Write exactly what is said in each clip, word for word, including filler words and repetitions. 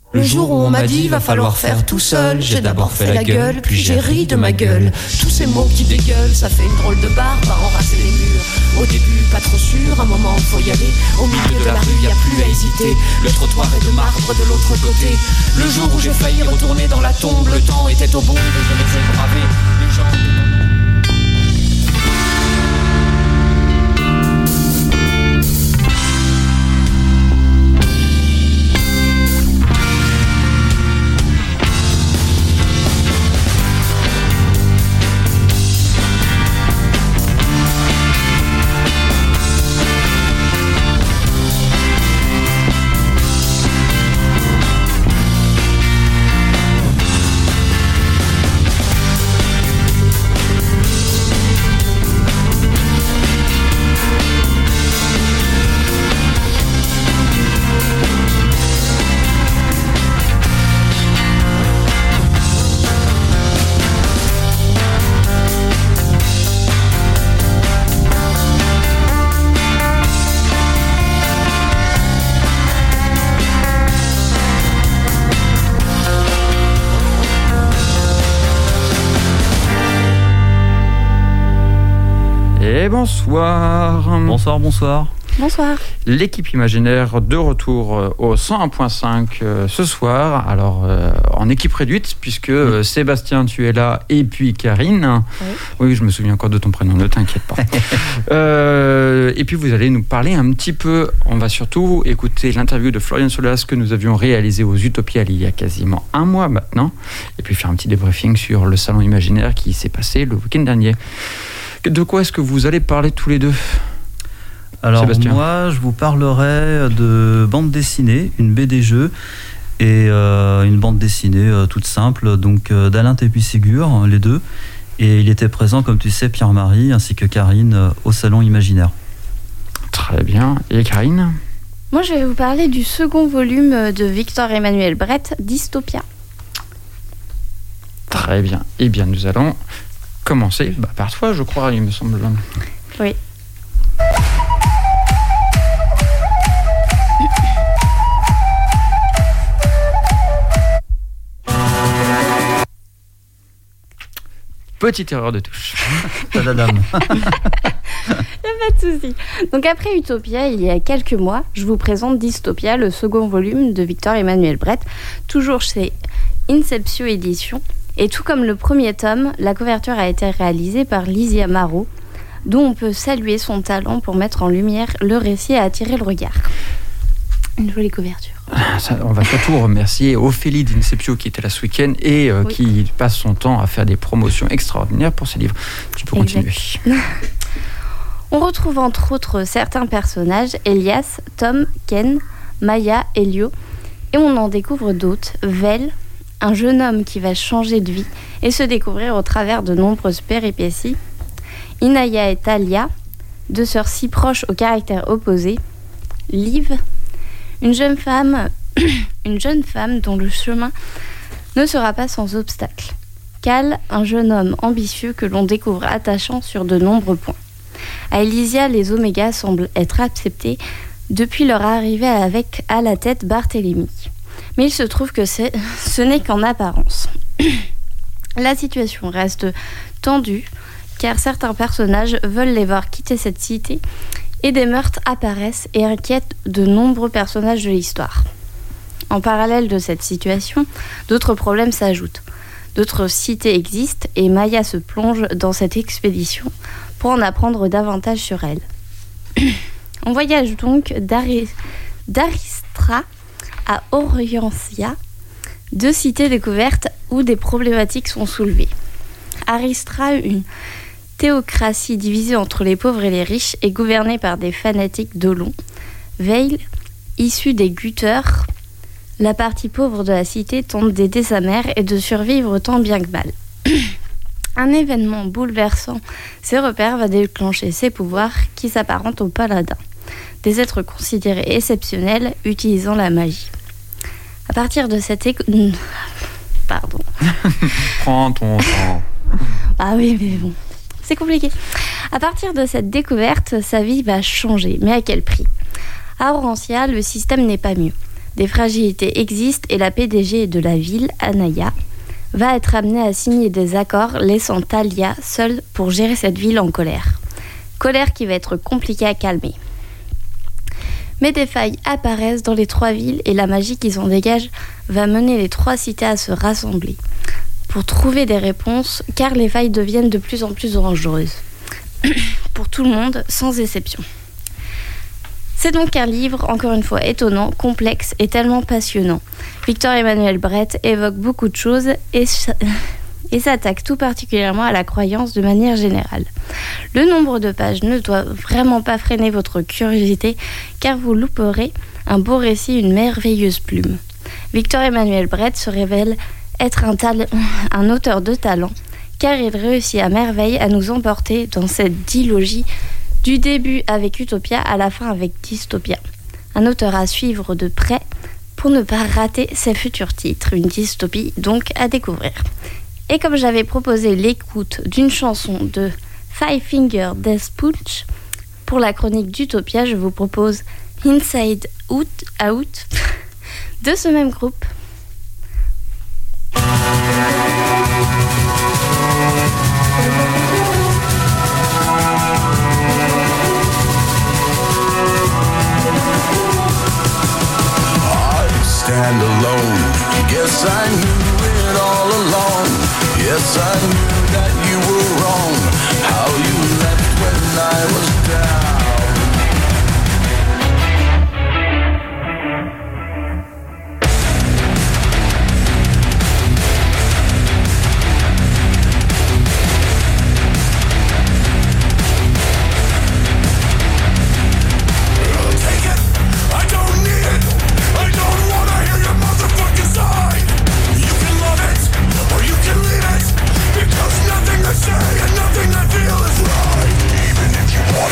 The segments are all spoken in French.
Le jour où on m'a dit va falloir faire tout seul, j'ai d'abord fait la gueule, puis j'ai ri de ma gueule. Tous ces mots qui dégueulent, ça fait une drôle de barbe à enracer les murs. Au début pas trop sûr, un moment faut y aller. Au milieu de la rue y a plus à hésiter. Le trottoir est de marbre de l'autre côté. Le jour où j'ai failli retourner dans la tombe, le temps était au bon et je les ai gravés. Les gens... Bonsoir. Bonsoir, bonsoir. Bonsoir. L'équipe imaginaire de retour au cent un virgule cinq euh, ce soir. Alors, euh, en équipe réduite, puisque euh, Sébastien, tu es là, et puis Karine. Oui, oui je me souviens encore de ton prénom, ne t'inquiète pas. euh, et puis, vous allez nous parler un petit peu. On va surtout écouter l'interview de Florian Solas que nous avions réalisé aux Utopiales il y a quasiment un mois maintenant. Et puis, faire un petit débriefing sur le salon imaginaire qui s'est passé le week-end dernier. De quoi est-ce que vous allez parler tous les deux ? Alors Sébastien. Moi, je vous parlerai de bande dessinée, une B D jeu et euh, une bande dessinée euh, toute simple, donc euh, d'Alain Tépi-Ségur, les deux. Et il était présent, comme tu sais, Pierre-Marie ainsi que Karine euh, au salon imaginaire. Très bien. Et Karine ? Moi, je vais vous parler du second volume de Victor-Emmanuel Brett, Dystopia. Très bien. Eh bien, nous allons commencer bah, par toi, je crois, il me semble. Oui. Petite erreur de touche. Tadadam. Il n'y a pas de souci. Donc après Utopia, il y a quelques mois, je vous présente Dystopia, le second volume de Victor-Emmanuel Brett, toujours chez Inceptio Éditions. Et tout comme le premier tome, la couverture a été réalisée par Lizzie Amaro, dont on peut saluer son talent pour mettre en lumière le récit et attirer le regard. Une jolie couverture. Ça, on va surtout remercier Ophélie d'Inceptio qui était là ce week-end et euh, oui. qui passe son temps à faire des promotions extraordinaires pour ses livres. Tu peux exact. Continuer. On retrouve entre autres certains personnages, Elias, Tom, Ken, Maya, Elio, et on en découvre d'autres, Vel, un jeune homme qui va changer de vie et se découvrir au travers de nombreuses péripéties, Inaya et Talia, deux sœurs si proches au caractère opposé, Liv, une jeune femme, une jeune femme dont le chemin ne sera pas sans obstacle, Cal, un jeune homme ambitieux que l'on découvre attachant sur de nombreux points. À Elysia, les Omégas semblent être acceptés depuis leur arrivée avec à la tête Barthélemy. Mais il se trouve que c'est, ce n'est qu'en apparence. La situation reste tendue car certains personnages veulent les voir quitter cette cité et des meurtres apparaissent et inquiètent de nombreux personnages de l'histoire. En parallèle de cette situation, d'autres problèmes s'ajoutent. D'autres cités existent et Maya se plonge dans cette expédition pour en apprendre davantage sur elle. On voyage donc d'Ari- d'Aristra à Orientia, deux cités découvertes où des problématiques sont soulevées. Aristra, une théocratie divisée entre les pauvres et les riches et gouvernée par des fanatiques d'Olon. Veil, issue des Gutters, la partie pauvre de la cité tente d'aider sa mère et de survivre tant bien que mal. Un événement bouleversant ses repères va déclencher ses pouvoirs qui s'apparentent aux paladins, des êtres considérés exceptionnels utilisant la magie. À partir de cette éco... Pardon. Prends ton temps. Ah oui, mais bon, c'est compliqué. À partir de cette découverte, sa vie va changer, mais à quel prix ? À Orantia, le système n'est pas mieux. Des fragilités existent et la P D G de la ville, Anaya, va être amenée à signer des accords laissant Talia seule pour gérer cette ville en colère. Colère qui va être compliquée à calmer. Mais des failles apparaissent dans les trois villes et la magie qui s'en dégage va mener les trois cités à se rassembler pour trouver des réponses, car les failles deviennent de plus en plus dangereuses. Pour tout le monde, sans exception. C'est donc un livre, encore une fois, étonnant, complexe et tellement passionnant. Victor Emmanuel Brett évoque beaucoup de choses et, et s'attaque tout particulièrement à la croyance de manière générale. Le nombre de pages ne doit vraiment pas freiner votre curiosité, car vous louperez un beau récit, une merveilleuse plume. Victor Emmanuel Brett se révèle être un, tal- un auteur de talent, car il réussit à merveille à nous emporter dans cette dilogie du début avec Utopia à la fin avec Dystopia. Un auteur à suivre de près pour ne pas rater ses futurs titres. Une dystopie donc à découvrir. Et comme j'avais proposé l'écoute d'une chanson de Five Finger Death Punch pour la chronique d'Utopia, je vous propose Inside Out, Out de ce même groupe. Stand alone. Guess I knew it all along. Yes, I knew that you were wrong. How you left when I was down. Say and nothing I feel is right. Even if you want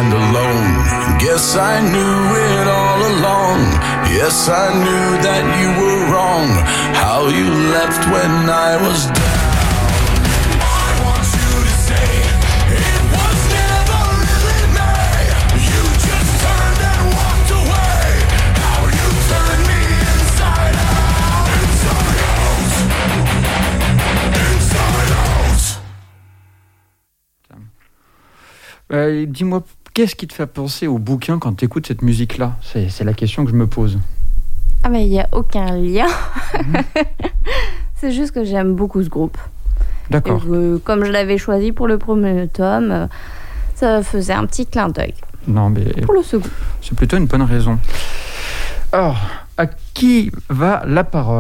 stand alone. Guess I knew it all along. Yes, I knew that you were wrong. How you left when I was down. Euh, dis-moi, qu'est-ce qui te fait penser au bouquin quand tu écoutes cette musique-là ? c'est, c'est la question que je me pose. Ah mais il n'y a aucun lien. Mmh. C'est juste que j'aime beaucoup ce groupe. D'accord. Et que, comme je l'avais choisi pour le premier tome, ça faisait un petit clin d'œil. Non, mais pour le second. C'est plutôt une bonne raison. Alors, à qui va la parole ?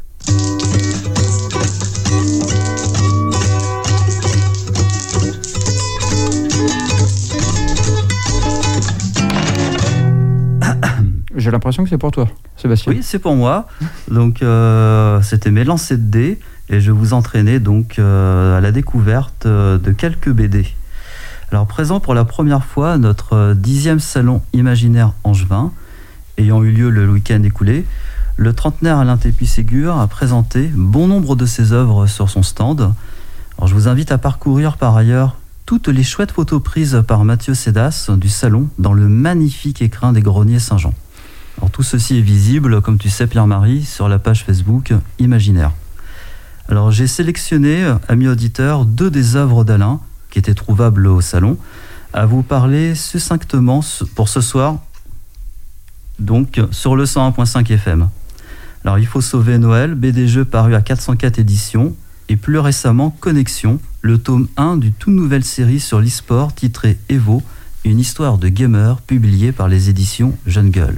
J'ai l'impression que c'est pour toi, Sébastien. Oui, c'est pour moi. Donc, euh, c'était mes lancers de dés et je vous entraînais donc euh, à la découverte euh, de quelques B D. Alors, présent pour la première fois à notre dixième salon imaginaire angevin, ayant eu lieu le week-end écoulé, le trentenaire Alain Tépi-Ségur a présenté bon nombre de ses œuvres sur son stand. Alors, je vous invite à parcourir par ailleurs toutes les chouettes photos prises par Mathieu Sédas du salon dans le magnifique écrin des Greniers Saint-Jean. Alors, tout ceci est visible, comme tu sais Pierre-Marie, sur la page Facebook Imaginaire. Alors, j'ai sélectionné, amis auditeurs, deux des œuvres d'Alain qui étaient trouvables au salon, à vous parler succinctement pour ce soir, donc sur le cent un virgule cinq F M. Alors, Il faut sauver Noël, B D Jeux paru à quatre cent quatre éditions, et plus récemment Connexion, le tome un d'une toute nouvelle série sur l'e-sport titrée Evo, une histoire de gamer publiée par les éditions Jeune Gueule.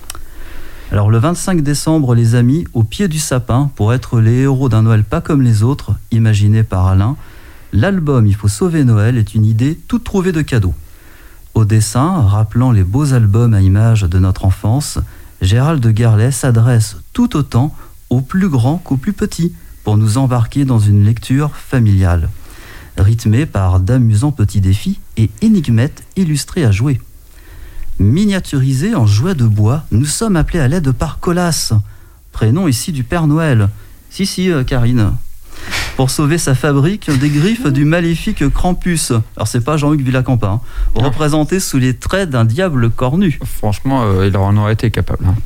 Alors le vingt-cinq décembre, les amis, au pied du sapin, pour être les héros d'un Noël pas comme les autres, imaginé par Alain, l'album Il faut sauver Noël est une idée toute trouvée de cadeau. Au dessin, rappelant les beaux albums à images de notre enfance, Gérald de Garlet s'adresse tout autant aux plus grands qu'aux plus petits pour nous embarquer dans une lecture familiale, rythmée par d'amusants petits défis et énigmettes illustrées à jouer. Miniaturisés en jouets de bois, nous sommes appelés à l'aide par Colas, prénom ici du Père Noël. Si, si, euh, Karine. Pour sauver sa fabrique des griffes du maléfique Krampus. Alors, c'est pas Jean-Hugues Villacampin, hein, représenté sous les traits d'un diable cornu. Franchement, euh, il en aurait été capable. Hein.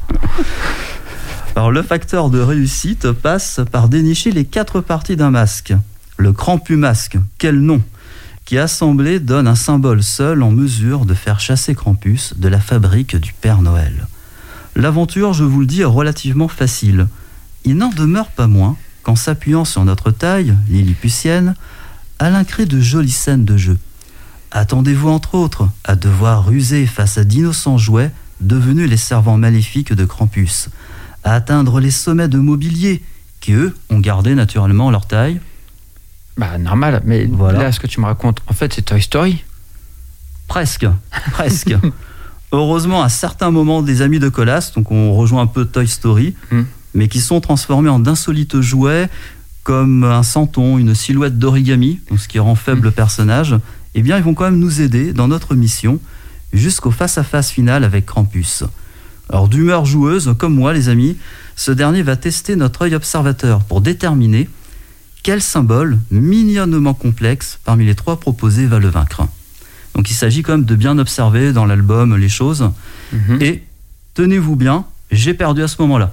Alors, le facteur de réussite passe par dénicher les quatre parties d'un masque. Le Krampumasque, quel nom! Qui assemblé donne un symbole seul en mesure de faire chasser Krampus de la fabrique du Père Noël. L'aventure, je vous le dis, est relativement facile. Il n'en demeure pas moins qu'en s'appuyant sur notre taille, lilliputienne, Alain crée de jolies scènes de jeu. Attendez-vous entre autres à devoir ruser face à d'innocents jouets devenus les servants maléfiques de Krampus, à atteindre les sommets de mobilier qui, eux, ont gardé naturellement leur taille. Bah normal, mais voilà. Là ce que tu me racontes, en fait c'est Toy Story. Presque, presque. Heureusement à certains moments des amis de Colas, donc on rejoint un peu Toy Story, mmh. mais qui sont transformés en d'insolites jouets comme un santon, une silhouette d'origami, donc ce qui rend faible mmh. le personnage, eh bien ils vont quand même nous aider dans notre mission jusqu'au face-à-face final avec Krampus. Alors d'humeur joueuse, comme moi les amis, ce dernier va tester notre œil observateur pour déterminer quel symbole mignonnement complexe parmi les trois proposés va le vaincre. Donc il s'agit quand même de bien observer dans l'album les choses. Mmh. Et tenez-vous bien, j'ai perdu à ce moment-là.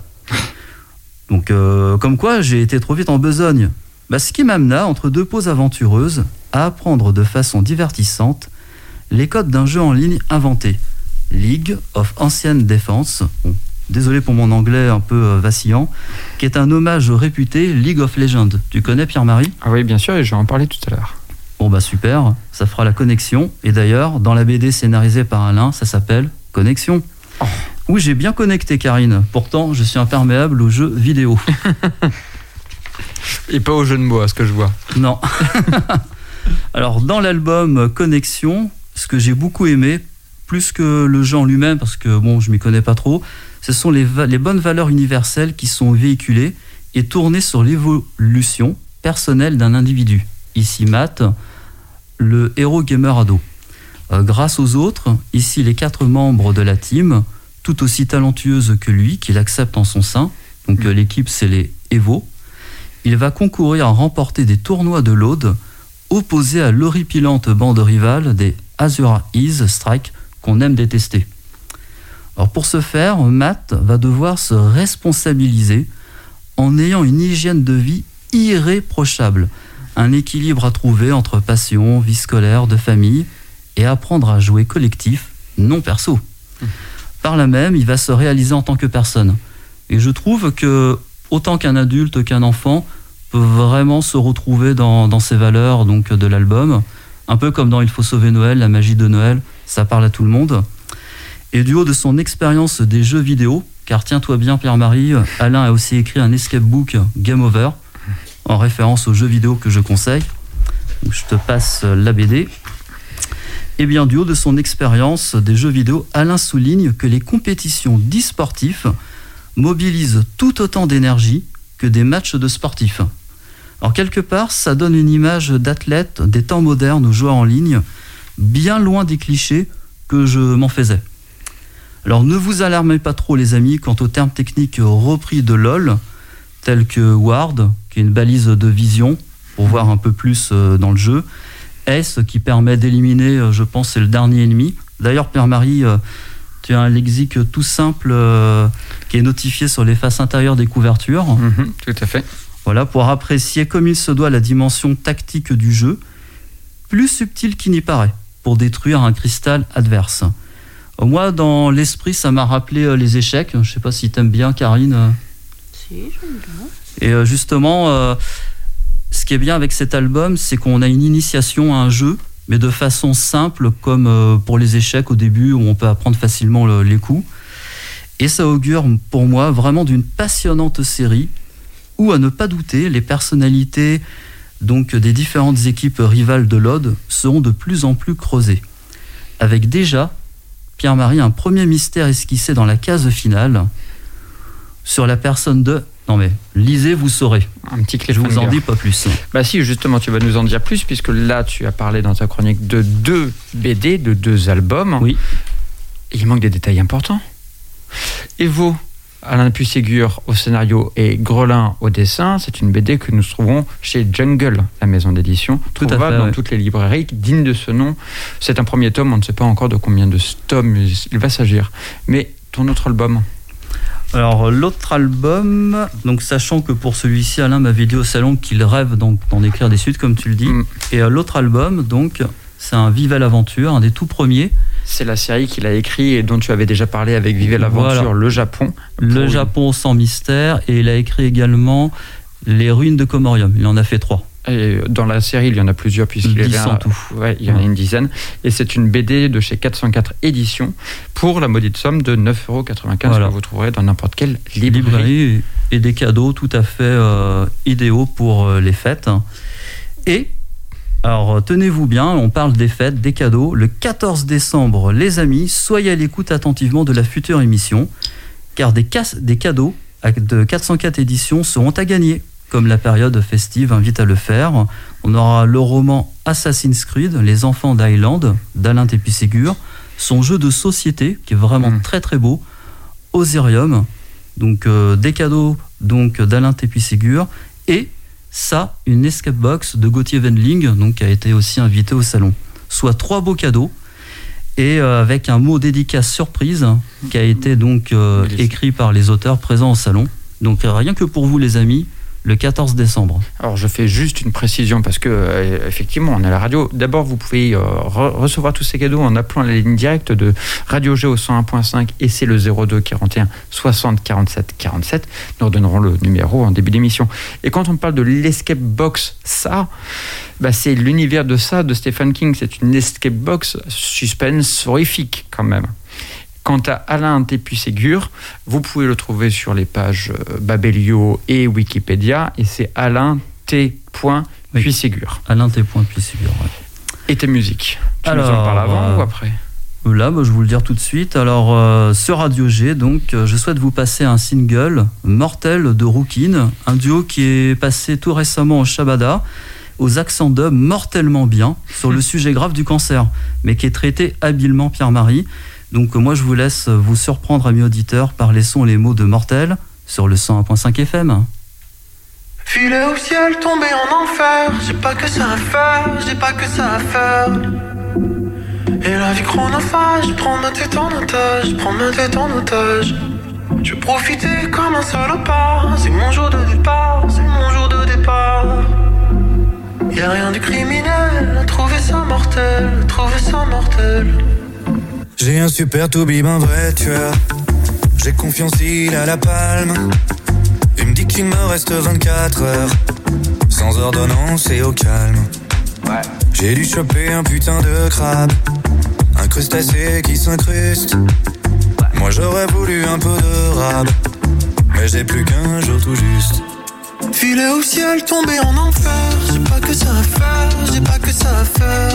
Donc euh, comme quoi j'ai été trop vite en besogne. Bah, ce qui m'amena entre deux pauses aventureuses à apprendre de façon divertissante les codes d'un jeu en ligne inventé. League of Ancient Defense. Bon, désolé pour mon anglais un peu vacillant, qui est un hommage au réputé League of Legends. Tu connais Pierre-Marie ? Ah oui, bien sûr, et je vais en parler tout à l'heure. Bon bah super, ça fera la connexion. Et d'ailleurs, dans la B D scénarisée par Alain, ça s'appelle Connexion. Oh. Oui, j'ai bien connecté Karine. Pourtant, je suis imperméable aux jeux vidéo. Et pas aux jeux de mots, à ce que je vois. Non. Alors, dans l'album Connexion, ce que j'ai beaucoup aimé, plus que le jeu en lui-même, parce que bon, je m'y connais pas trop, ce sont les, va- les bonnes valeurs universelles qui sont véhiculées et tournées sur l'évolution personnelle d'un individu. Ici, Matt, le héros gamer ado. euh, grâce aux autres, ici les quatre membres de la team, tout aussi talentueuses que lui, qu'il accepte en son sein. Donc euh, l'équipe, c'est les Evo. Il va concourir à remporter des tournois de l'Aude, opposé à l'horripilante bande rivale des Azure Ease Strike qu'on aime détester. Alors pour ce faire, Matt va devoir se responsabiliser en ayant une hygiène de vie irréprochable, un équilibre à trouver entre passion, vie scolaire, de famille, et apprendre à jouer collectif, non perso. Par là même, il va se réaliser en tant que personne. Et je trouve que, autant qu'un adulte qu'un enfant, peut vraiment se retrouver dans, dans ces valeurs donc, de l'album. Un peu comme dans Il faut sauver Noël, la magie de Noël, ça parle à tout le monde. Et du haut de son expérience des jeux vidéo, car tiens-toi bien Pierre-Marie, Alain a aussi écrit un escape book Game Over, en référence aux jeux vidéo que je conseille. Donc, je te passe la B D. Et bien, du haut de son expérience des jeux vidéo, Alain souligne que les compétitions d'e-sportifs mobilisent tout autant d'énergie que des matchs de sportifs. Alors, quelque part, ça donne une image d'athlète des temps modernes aux joueurs en ligne, bien loin des clichés que je m'en faisais. Alors, ne vous alarmez pas trop, les amis, quant aux termes techniques repris de LoL, tels que Ward, qui est une balise de vision, pour voir un peu plus dans le jeu, S, qui permet d'éliminer, je pense, c'est le dernier ennemi. D'ailleurs, Pierre-Marie, tu as un lexique tout simple euh, qui est notifié sur les faces intérieures des couvertures. Mmh, tout à fait. Voilà, pour apprécier comme il se doit la dimension tactique du jeu, plus subtile qu'il n'y paraît, pour détruire un cristal adverse. Moi, dans l'esprit, ça m'a rappelé les échecs. Je ne sais pas si tu aimes bien, Karine. Si, j'aime bien. Et euh, justement, euh, ce qui est bien avec cet album, c'est qu'on a une initiation à un jeu, mais de façon simple, comme euh, pour les échecs au début, où on peut apprendre facilement le, les coups. Et ça augure, pour moi, vraiment d'une passionnante série, où, à ne pas douter, les personnalités donc, des différentes équipes rivales de l'Aude seront de plus en plus creusées. Avec déjà, Pierre-Marie, un premier mystère esquissé dans la case finale, sur la personne de... Non mais, lisez, vous saurez. Un petit clé. Je vous en dis pas plus. Bah si, justement, tu vas nous en dire plus, puisque là, tu as parlé dans ta chronique de deux B D, de deux albums. Oui. Et il manque des détails importants. Evo, Alain Puisségur au scénario et Grelin au dessin, c'est une B D que nous trouvons chez Jungle, la maison d'édition, Tout trouvable à fait, dans ouais. toutes les librairies, digne de ce nom. C'est un premier tome, on ne sait pas encore de combien de tomes il va s'agir. Mais ton autre album? Alors l'autre album, donc sachant que pour celui-ci Alain m'avait dit au salon qu'il rêve donc d'en écrire des suites comme tu le dis, mm. et euh, l'autre album donc c'est un Vive l'aventure, un des tout premiers. C'est la série qu'il a écrit et dont tu avais déjà parlé avec Vive l'aventure, voilà. Le Japon. Le Japon sans mystère, et il a écrit également Les ruines de Comorium, il en a fait trois. Et dans la série, il y en a plusieurs, puisqu'il y en a tout. Ouais, il y en a une dizaine. Et c'est une B D de chez quatre cent quatre éditions pour la maudite somme de neuf euros quatre-vingt-quinze voilà. que vous trouverez dans n'importe quelle librairie. librairie. Et des cadeaux tout à fait euh, idéaux pour euh, les fêtes. Et, alors tenez-vous bien, on parle des fêtes, des cadeaux. Le quatorze décembre, les amis, soyez à l'écoute attentivement de la future émission, car des, cas- des cadeaux de quatre cent quatre éditions seront à gagner. Comme la période festive invite à le faire. On aura le roman Assassin's Creed, Les Enfants d'Highland, d'Alain Tépuisségur, son jeu de société, qui est vraiment mmh. très très beau, Osirium, donc euh, des cadeaux donc, d'Alain Tépuisségur, et ça, une escape box de Gauthier Wendling, donc, qui a été aussi invité au salon. Soit trois beaux cadeaux, et euh, avec un mot dédicace surprise, qui a été donc euh, écrit par les auteurs présents au salon. Donc rien que pour vous les amis, le quatorze décembre. Alors je fais juste une précision parce que euh, effectivement on est à la radio. D'abord vous pouvez euh, re- recevoir tous ces cadeaux en appelant la ligne directe de Radio G au cent un point cinq et c'est le zéro deux quarante et un soixante quarante-sept quarante-sept. Nous redonnerons le numéro en début d'émission. Et quand on parle de l'escape box, ça, bah, c'est l'univers de ça de Stephen King. C'est une escape box suspense horrifique quand même. Quant à Alain Tépuisségur, vous pouvez le trouver sur les pages Babelio et Wikipédia, et c'est Alain T. Puisségur. Alain T. Puisségur, ouais. Et tes musiques, tu Alors, nous en parles avant euh, ou après? Là, bah, je vais vous le dire tout de suite. Alors, euh, sur Radio G, donc, euh, je souhaite vous passer un single, Mortel de Rookin, un duo qui est passé tout récemment au Shabada, aux accents dub mortellement bien sur le sujet grave du cancer, mais qui est traité habilement Pierre-Marie. Donc moi je vous laisse vous surprendre, amis auditeurs, par les sons et les mots de Mortel sur le cent un virgule cinq F M. Filer au ciel, tomber en enfer, j'ai pas que ça à faire, j'ai pas que ça à faire. Et la vie chronophage, prends ma tête en otage, prends ma tête en otage. Je vais profiter comme un salopard, c'est mon jour de départ, c'est mon jour de départ. Y'a rien de criminel, trouver ça mortel, trouver ça mortel. J'ai un super toubib, un vrai tueur. J'ai confiance, il a la palme. Il me dit qu'il me reste vingt-quatre heures. Sans ordonnance et au calme. Ouais. J'ai dû choper un putain de crabe. Un crustacé qui s'incruste. Ouais. Moi j'aurais voulu un peu de rab. Mais j'ai plus qu'un jour tout juste. Filer au ciel, tomber en enfer. J'ai pas que ça à faire, j'ai pas que ça à faire.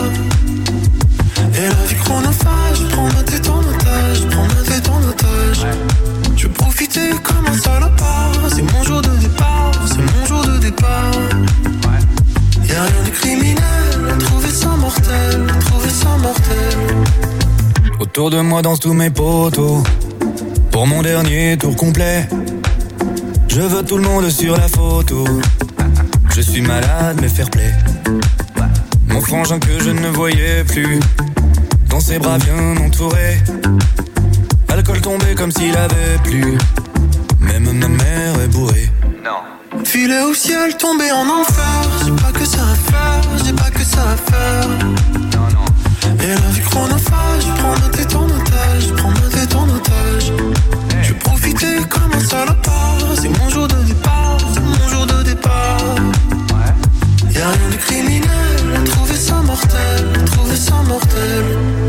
Et la vie chronophage, prends ma tête en otage, prends ma tête en otage. Ouais. Je vais profiter comme un salopard, c'est mon jour de départ, c'est mon jour de départ. Ouais. Y'a rien de criminel, trouver ça mortel, trouver ça mortel. Autour de moi dansent tous mes potos, pour mon dernier tour complet. Je veux tout le monde sur la photo. Je suis malade mais fair play. Mon frangin que je ne voyais plus, dans ses bras bien entouré. Alcool tombé comme s'il avait plu. Même ma mère est bourrée. Non. Filer au ciel, tomber en enfer. J'ai pas que ça à faire, j'ai pas que ça à faire. Non, non. Et la vie chronophage, prends ma tête en otage, prends ma tête en otage. Hey. Je vais profiter comme un salopard, c'est mon jour de départ, c'est mon jour de départ. Ouais. Y'a rien de criminel, trouver ça mortel, trouver ça mortel.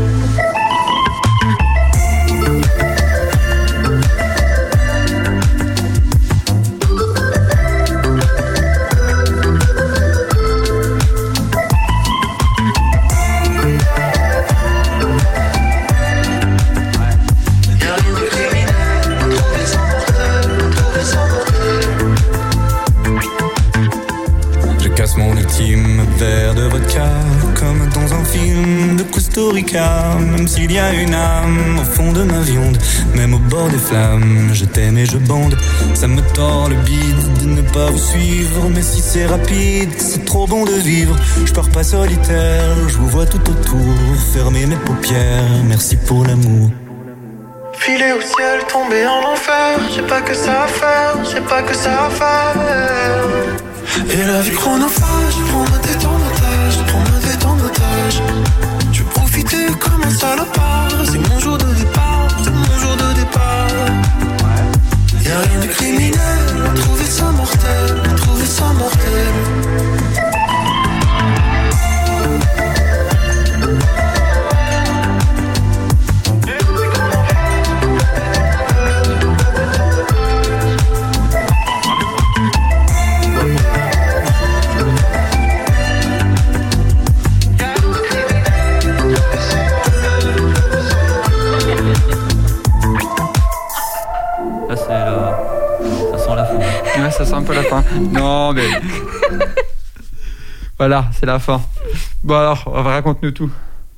Mon ultime verre de vodka, comme dans un film de Costa Rica. Même s'il y a une âme au fond de ma viande, même au bord des flammes, je t'aime et je bande. Ça me tord le bide de ne pas vous suivre, mais si c'est rapide, c'est trop bon de vivre. Je pars pas solitaire, je vous vois tout autour, fermer mes paupières, merci pour l'amour. Filer au ciel, tomber en enfer, j'ai pas que ça à faire, j'ai pas que ça à faire. Et la vie chronophage, prends ma tête en otage, prends ma tête en otage. Je vais profiter comme un salopard, c'est mon jour de départ, c'est mon jour de départ. Y'a rien de criminel, trouver ça mortel, trouver ça mortel. Ouais, ça sent un peu la fin. Non, mais... voilà, c'est la fin. Bon alors, raconte-nous tout.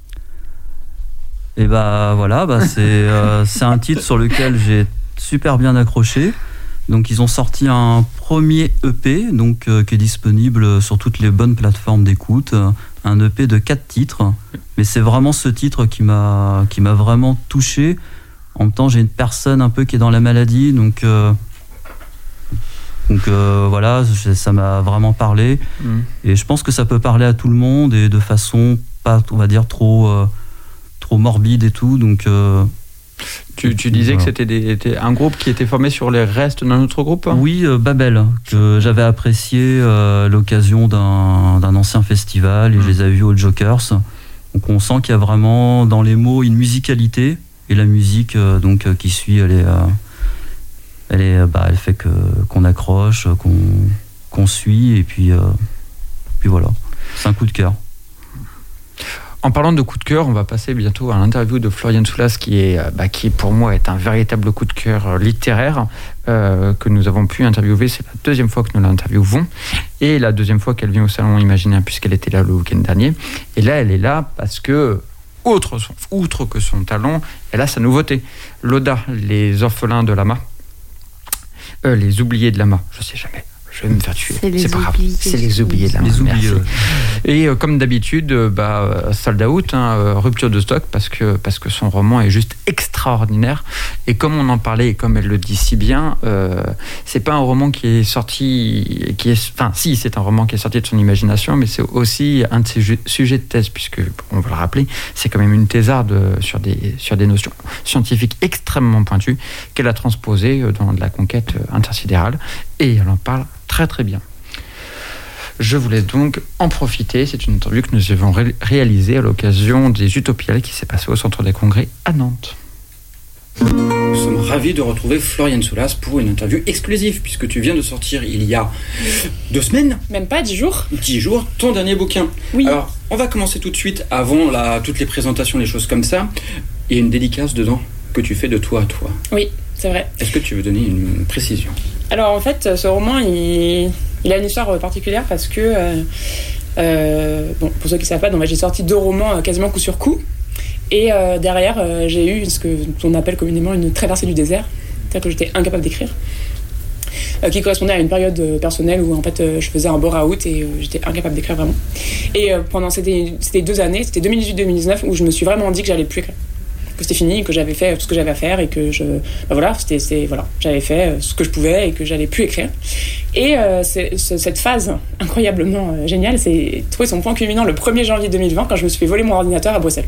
Et bah voilà, bah c'est, euh, c'est un titre sur lequel j'ai super bien accroché. Donc ils ont sorti un premier E P donc, euh, qui est disponible sur toutes les bonnes plateformes d'écoute. Un E P de quatre titres. Mais c'est vraiment ce titre qui m'a, qui m'a vraiment touché. En même temps, j'ai une personne un peu qui est dans la maladie, donc... Euh, Donc euh, voilà, ça m'a vraiment parlé. Mmh. Et je pense que ça peut parler à tout le monde et de façon pas, on va dire, trop, euh, trop morbide et tout. Donc, euh, tu, tu disais voilà. que c'était des, des, un groupe qui était formé sur les restes d'un autre groupe ? Oui, euh, Babel, que j'avais apprécié euh, à l'occasion d'un, d'un ancien festival et mmh. je les avais vus au Jokers. Donc on sent qu'il y a vraiment dans les mots une musicalité et la musique euh, donc, euh, qui suit, elle est... Euh, Elle, est, bah, elle fait que, qu'on accroche, qu'on, qu'on suit, et puis, euh, puis voilà. C'est un coup de cœur. En parlant de coup de cœur, on va passer bientôt à l'interview de Florian Soulas, qui est, bah, qui pour moi est un véritable coup de cœur littéraire euh, que nous avons pu interviewer. C'est la deuxième fois que nous l'interviewons et la deuxième fois qu'elle vient au Salon Imaginaire puisqu'elle était là le week-end dernier. Et là, elle est là parce que, outre, son, outre que son talent, elle a sa nouveauté. Loda, les orphelins de Lama, euh, les oubliés de Lama, je sais jamais. Je vais me faire tuer. C'est, c'est pas grave. C'est je les oubliés de la Les oubliés. Et euh, comme d'habitude, euh, bah, sold out, hein, euh, rupture de stock, parce que, parce que son roman est juste extraordinaire. Et comme on en parlait, et comme elle le dit si bien, euh, c'est pas un roman qui est sorti, qui est, enfin, si, c'est un roman qui est sorti de son imagination, mais c'est aussi un de ses ju- sujets de thèse, puisque, on va le rappeler, c'est quand même une thésarde sur des, sur des notions scientifiques extrêmement pointues qu'elle a transposées dans de la conquête intersidérale. Et elle en parle très très bien. Je voulais donc en profiter. C'est une interview que nous avons ré- réalisée à l'occasion des Utopiales qui s'est passée au Centre des Congrès à Nantes. Nous sommes ravis de retrouver Florian Soulas pour une interview exclusive, puisque tu viens de sortir il y a deux semaines, même pas dix jours, dix jours, ton dernier bouquin. Oui. Alors, on va commencer tout de suite, avant la, toutes les présentations, les choses comme ça. Il y a une dédicace dedans que tu fais de toi à toi. Oui, c'est vrai. Est-ce que tu veux donner une précision ? Alors en fait, ce roman, il, il a une histoire particulière parce que, euh, euh, bon, pour ceux qui ne savent pas, donc, j'ai sorti deux romans euh, quasiment coup sur coup. Et euh, derrière, euh, j'ai eu ce qu'on appelle communément une traversée du désert, c'est-à-dire que j'étais incapable d'écrire, euh, qui correspondait à une période euh, personnelle où en fait euh, je faisais un bore-out et euh, j'étais incapable d'écrire vraiment. Et euh, pendant c'était, c'était deux années, c'était deux mille dix-huit deux mille dix-neuf, où je me suis vraiment dit que j'allais plus écrire. Que c'était fini, que j'avais fait tout ce que j'avais à faire et que je, ben voilà, c'était, c'était, voilà, j'avais fait ce que je pouvais et que j'allais plus écrire. Et euh, c'est, c'est, cette phase incroyablement euh, géniale, c'est trouvé son point culminant le premier janvier deux mille vingt quand je me suis fait voler mon ordinateur à Bruxelles.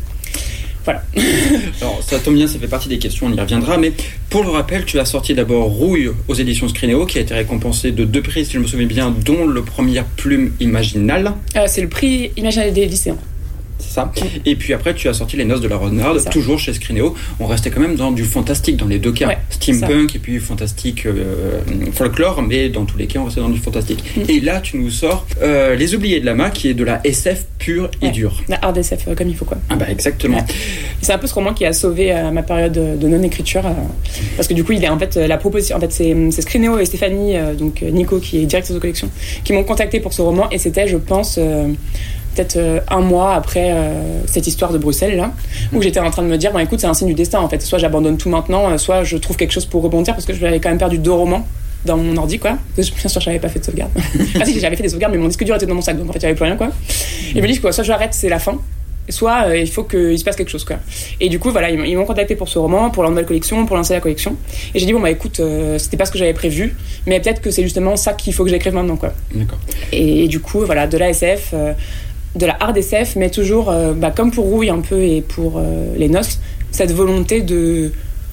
Voilà. Alors, ça tombe bien, ça fait partie des questions, on y reviendra, mais pour le rappel, tu as sorti d'abord Rouille aux éditions Scrinéo, qui a été récompensé de deux prix, si je me souviens bien, dont le premier Plume Imaginale. Euh, c'est le prix Imaginal des lycéens. C'est ça. Et puis après, tu as sorti Les Noces de la Renarde, toujours chez Scrinéo. On restait quand même dans du fantastique dans les deux cas. Ouais, steampunk et puis fantastique euh, folklore, mais dans tous les cas, on restait dans du fantastique. Mm. Et là, tu nous sors euh, Les Oubliés de Lama, qui est de la S F pure et ouais, dure. La hard S F, euh, comme il faut, quoi. Ah bah exactement. Ouais. C'est un peu ce roman qui a sauvé euh, ma période de non-écriture, euh, parce que du coup, il est en fait euh, la proposition. En fait, c'est, c'est Scrinéo et Stéphanie, euh, donc Nico, qui est directrice de collection, qui m'ont contacté pour ce roman, et c'était, je pense. Euh, peut-être euh, un mois après euh, cette histoire de Bruxelles là, où j'étais en train de me dire bon écoute, c'est un signe du destin en fait, soit j'abandonne tout maintenant, soit je trouve quelque chose pour rebondir, parce que j'avais quand même perdu deux romans dans mon ordi, quoi. Bien sûr, j'avais pas fait de sauvegarde. Ah si, j'avais fait des sauvegardes, mais mon disque dur était dans mon sac, donc en fait il y avait plus rien, quoi. Et je me dis quoi, soit j'arrête, c'est la fin, soit euh, il faut qu'il se passe quelque chose, quoi. Et du coup voilà, ils, ils m'ont contacté pour ce roman, pour leur nouvelle collection, pour lancer la collection, et j'ai dit bon bah écoute, euh, c'était pas ce que j'avais prévu, mais peut-être que c'est justement ça qu'il faut que j'écrive maintenant, quoi. D'accord. Et, et du coup voilà, de la S F, euh, de la hard S F, mais toujours, euh, bah, comme pour Rouille un peu et pour euh, Les Noces, cette volonté de,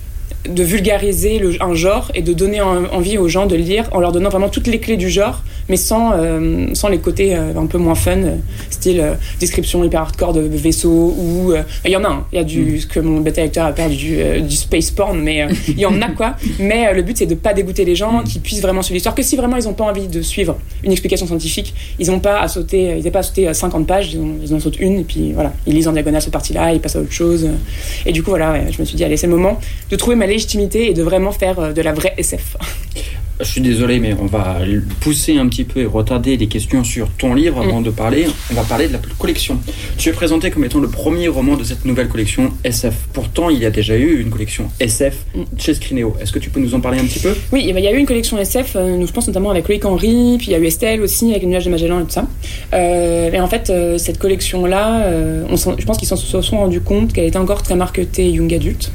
de vulgariser le, un genre et de donner en, envie aux gens de le lire en leur donnant vraiment toutes les clés du genre, mais sans, euh, sans les côtés euh, un peu moins fun, euh, style euh, description hyper hardcore de vaisseaux, ou il euh, y en a, hein, il y a du, mm. ce que mon bêta lecteur a perdu, du, euh, du space porn, mais il euh, y en a, quoi. Mais euh, le but c'est de pas dégoûter les gens, mm. qui puissent vraiment suivre l'histoire, que si vraiment ils ont pas envie de suivre une explication scientifique, ils ont pas à sauter, ils n'ont pas à sauter cinquante pages, ils en, ils en sautent une, et puis voilà, ils lisent en diagonale cette partie-là, ils passent à autre chose. Et du coup voilà, ouais, je me suis dit allez, c'est le moment de trouver ma légitimité et de vraiment faire de la vraie S F. Je suis désolé, mais on va pousser un petit peu et retarder les questions sur ton livre avant mmh. de parler. On va parler de la collection. Tu es présenté comme étant le premier roman de cette nouvelle collection S F. Pourtant, il y a déjà eu une collection S F mmh. chez Scrinéo. Est-ce que tu peux nous en parler un petit peu ? Oui, il y a eu une collection S F, euh, je pense notamment avec Loïc Henry, puis il y a eu Estelle aussi, avec le nuage de Magellan et tout ça. Euh, et en fait, euh, cette collection-là, euh, on je pense qu'ils s'en se sont rendus compte qu'elle était encore très marketée young adulte,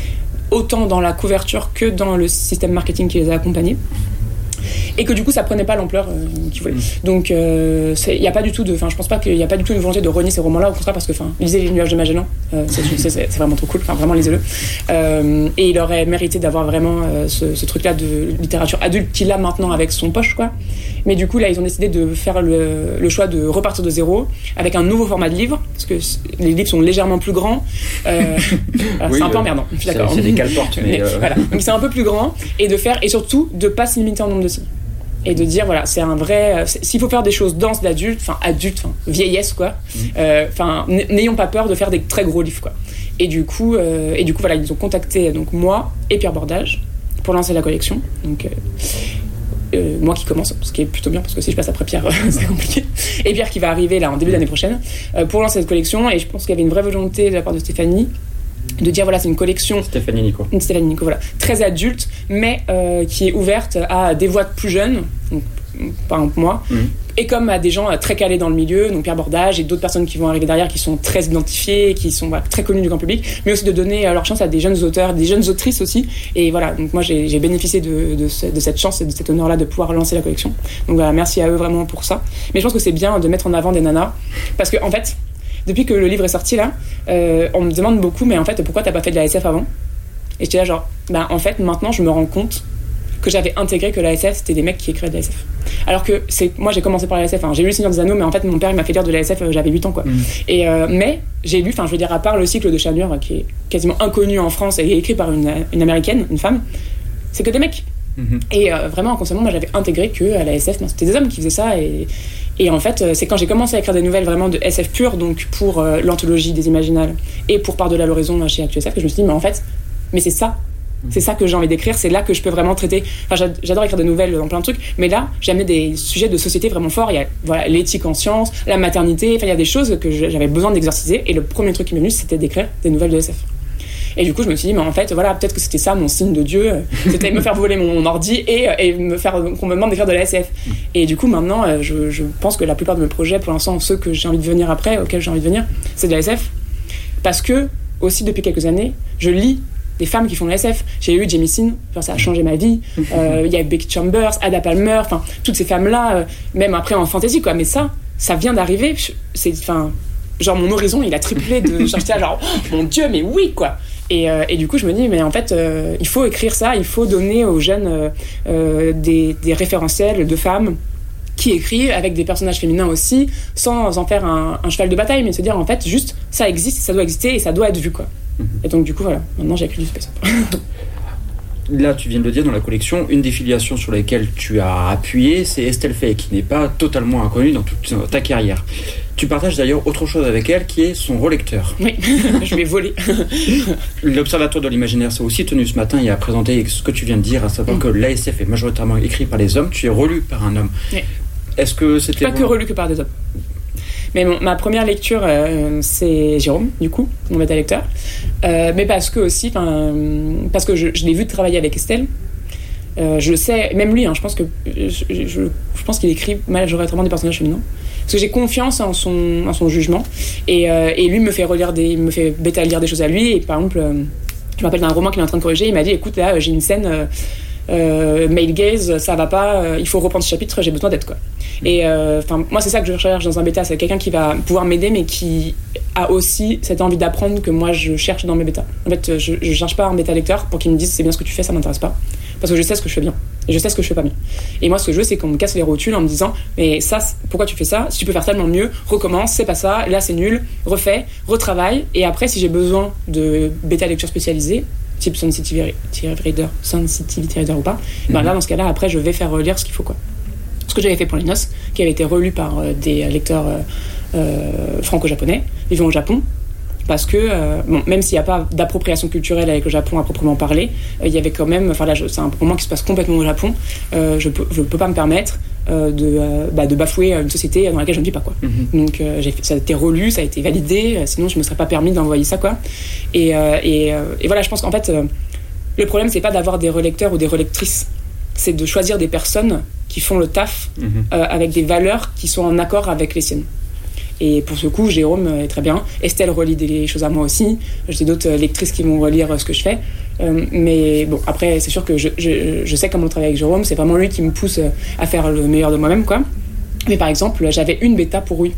autant dans la couverture que dans le système marketing qui les a accompagnés, et que du coup ça prenait pas l'ampleur euh, qu'ils voulaient. Donc il euh, y a pas du tout de, enfin je pense pas qu'il y a pas du tout une volonté de renier ces romans-là, au contraire, parce que enfin lisez Les Nuages de Magellan, euh, c'est, c'est, c'est, c'est vraiment trop cool, enfin vraiment lisez-le. Euh, et il aurait mérité d'avoir vraiment euh, ce, ce truc-là de littérature adulte qu'il a maintenant avec son poche, quoi. Mais du coup là ils ont décidé de faire le, le choix de repartir de zéro avec un nouveau format de livre, parce que les livres sont légèrement plus grands. Euh, voilà, oui, c'est un peu emmerdant, je suis d'accord. C'est, c'est des cale-portes, mais, mais euh... voilà. Donc c'est un peu plus grand, et de faire, et surtout de pas se limiter en nombre de signes. et de dire voilà, c'est un vrai. C'est, s'il faut faire des choses denses d'adulte, enfin adulte, enfin vieillesse quoi. Enfin, mmh. euh, n'ayons pas peur de faire des très gros livres quoi. Et du coup, euh, et du coup voilà, ils ont contacté donc moi et Pierre Bordage pour lancer la collection. Donc euh, euh, moi qui commence, ce qui est plutôt bien parce que si je passe après Pierre, c'est compliqué. Et Pierre qui va arriver là en début d'année prochaine euh, pour lancer cette collection. Et je pense qu'il y avait une vraie volonté de la part de Stéphanie de dire voilà, c'est une collection Stéphanie Nico Stéphanie Nico voilà, très adulte mais euh, qui est ouverte à des voix plus jeunes, donc, par exemple moi, mmh. et comme à des gens très calés dans le milieu, donc Pierre Bordage et d'autres personnes qui vont arriver derrière qui sont très identifiées, qui sont voilà, très connues du grand public, mais aussi de donner leur chance à des jeunes auteurs, des jeunes autrices aussi. Et voilà, donc moi j'ai, j'ai bénéficié de, de, ce, de cette chance et de cet honneur là de pouvoir lancer la collection. Donc voilà, merci à eux vraiment pour ça. Mais je pense que c'est bien de mettre en avant des nanas parce que en fait depuis que le livre est sorti là, euh, on me demande beaucoup, mais en fait, pourquoi t'as pas fait de la S F avant ? Et j'étais là genre, bah en fait, maintenant, je me rends compte que j'avais intégré que la S F, c'était des mecs qui écrivaient de la S F. Alors que c'est, moi, j'ai commencé par la S F, hein. J'ai lu Le Seigneur des Anneaux, mais en fait, mon père, il m'a fait lire de la S F, euh, j'avais huit ans, quoi. Mmh. Et, euh, mais j'ai lu, enfin, je veux dire, à part le cycle de Chanure, qui est quasiment inconnu en France et écrit par une, une américaine, une femme, c'est que des mecs. Mmh. Et euh, vraiment, inconsciemment, moi, j'avais intégré que à la S F, non, c'était des hommes qui faisaient ça. Et, et en fait, c'est quand j'ai commencé à écrire des nouvelles vraiment de S F pure, donc pour euh, l'anthologie des Imaginales et pour Par-delà l'horizon chez Actu S F, que je me suis dit, mais en fait, mais c'est ça. C'est ça que j'ai envie d'écrire, c'est là que je peux vraiment traiter. Enfin, j'adore écrire des nouvelles dans plein de trucs, mais là, j'ai amené des sujets de société vraiment forts. Il y a voilà, l'éthique en sciences, la maternité, enfin, il y a des choses que j'avais besoin d'exorciser. Et le premier truc qui m'est venu, c'était d'écrire des nouvelles de S F. Et du coup, je me suis dit, mais en fait, voilà, peut-être que c'était ça mon signe de Dieu, c'était me faire voler mon ordi et, et me faire, qu'on me demande d'écrire de la S F. Et du coup, maintenant, je, je pense que la plupart de mes projets, pour l'instant, ceux que j'ai envie de venir après, auxquels j'ai envie de venir, c'est de la S F. Parce que, aussi, depuis quelques années, je lis des femmes qui font de la S F. J'ai lu Jamie Sin, enfin, ça a changé ma vie. Il euh, y a Becky Chambers, Ada Palmer, enfin, toutes ces femmes-là, euh, même après en fantasy, quoi. Mais ça, ça vient d'arriver. C'est, enfin, genre, mon horizon, il a triplé de. Genre, j'étais là, genre, oh, mon Dieu, mais oui, quoi. Et, euh, et du coup, je me dis, mais en fait, euh, il faut écrire ça, il faut donner aux jeunes euh, euh, des, des référentiels de femmes qui écrivent avec des personnages féminins aussi, sans en faire un, un cheval de bataille, mais de se dire, en fait, juste, ça existe, ça doit exister et ça doit être vu, quoi. Mm-hmm. Et donc, du coup, voilà, maintenant, j'ai écrit du space opera. Là, tu viens de le dire, dans la collection, une des filiations sur lesquelles tu as appuyé, c'est Estelle Faye, qui n'est pas totalement inconnue dans toute ta carrière. Tu partages d'ailleurs autre chose avec elle, qui est son relecteur. Oui, je vais voler. L'Observatoire de l'Imaginaire s'est aussi tenu ce matin et a présenté ce que tu viens de dire, à savoir mmh. que l'A S F est majoritairement écrit par les hommes. Tu es relu par un homme. Oui. Est-ce que c'était... Pas bon... que relu que par des hommes. Mais bon, ma première lecture, euh, c'est Jérôme, du coup, mon bêta-lecteur. Euh, mais parce que aussi, parce que je, je l'ai vu travailler avec Estelle. Euh, je le sais, même lui, hein, je pense que je, je, je pense qu'il écrit majoritairement des personnages féminins. Parce que j'ai confiance en son, en son jugement. Et, euh, et lui me fait relire des, il me fait bêta-lire des choses à lui. Et par exemple, euh, je me rappelle d'un roman qu'il est en train de corriger. Il m'a dit, écoute, là, j'ai une scène... Euh, Euh, male gaze, ça va pas, euh, il faut reprendre ce chapitre, j'ai besoin d'aide, quoi. Et enfin, euh, moi c'est ça que je recherche dans un bêta, c'est quelqu'un qui va pouvoir m'aider mais qui a aussi cette envie d'apprendre que moi je cherche dans mes bêtas. En fait, je, je cherche pas un bêta lecteur pour qu'il me dise c'est bien ce que tu fais, ça m'intéresse pas, parce que je sais ce que je fais bien et je sais ce que je fais pas bien. Et moi ce que je veux, c'est qu'on me casse les rotules en me disant mais ça, pourquoi tu fais ça, si tu peux faire tellement mieux, recommence, c'est pas ça, là c'est nul, refais, retravaille. Et après, si j'ai besoin de bêta lecture spécialisée type Sensitivity Reader, Sensitivity Reader ou pas, mm-hmm. ben là dans ce cas-là, après je vais faire relire ce qu'il faut, quoi. Ce que j'avais fait pour les noces, qui avait été relu par euh, des lecteurs euh, euh, franco-japonais vivant au Japon, parce que euh, bon, même s'il n'y a pas d'appropriation culturelle avec le Japon à proprement parler, il euh, y avait quand même, enfin là je, c'est un moment qui se passe complètement au Japon, euh, je peux je peux pas me permettre euh, de euh, bah, de bafouer une société dans laquelle je ne vis pas, quoi. Mm-hmm. Donc euh, j'ai fait, ça a été relu, ça a été validé, euh, sinon je me serais pas permis d'envoyer ça, quoi. Et euh, et, euh, et voilà, je pense qu'en fait euh, le problème c'est pas d'avoir des relecteurs ou des relectrices, c'est de choisir des personnes qui font le taf mm-hmm. euh, avec des valeurs qui sont en accord avec les siennes. Et pour ce coup, Jérôme est très bien. Estelle relit des choses à moi aussi. J'ai d'autres lectrices qui vont relire ce que je fais. Euh, mais bon, après, c'est sûr que je, je, je sais comment travailler avec Jérôme. C'est vraiment lui qui me pousse à faire le meilleur de moi-même, quoi. Mais par exemple, j'avais une bêta pour oui.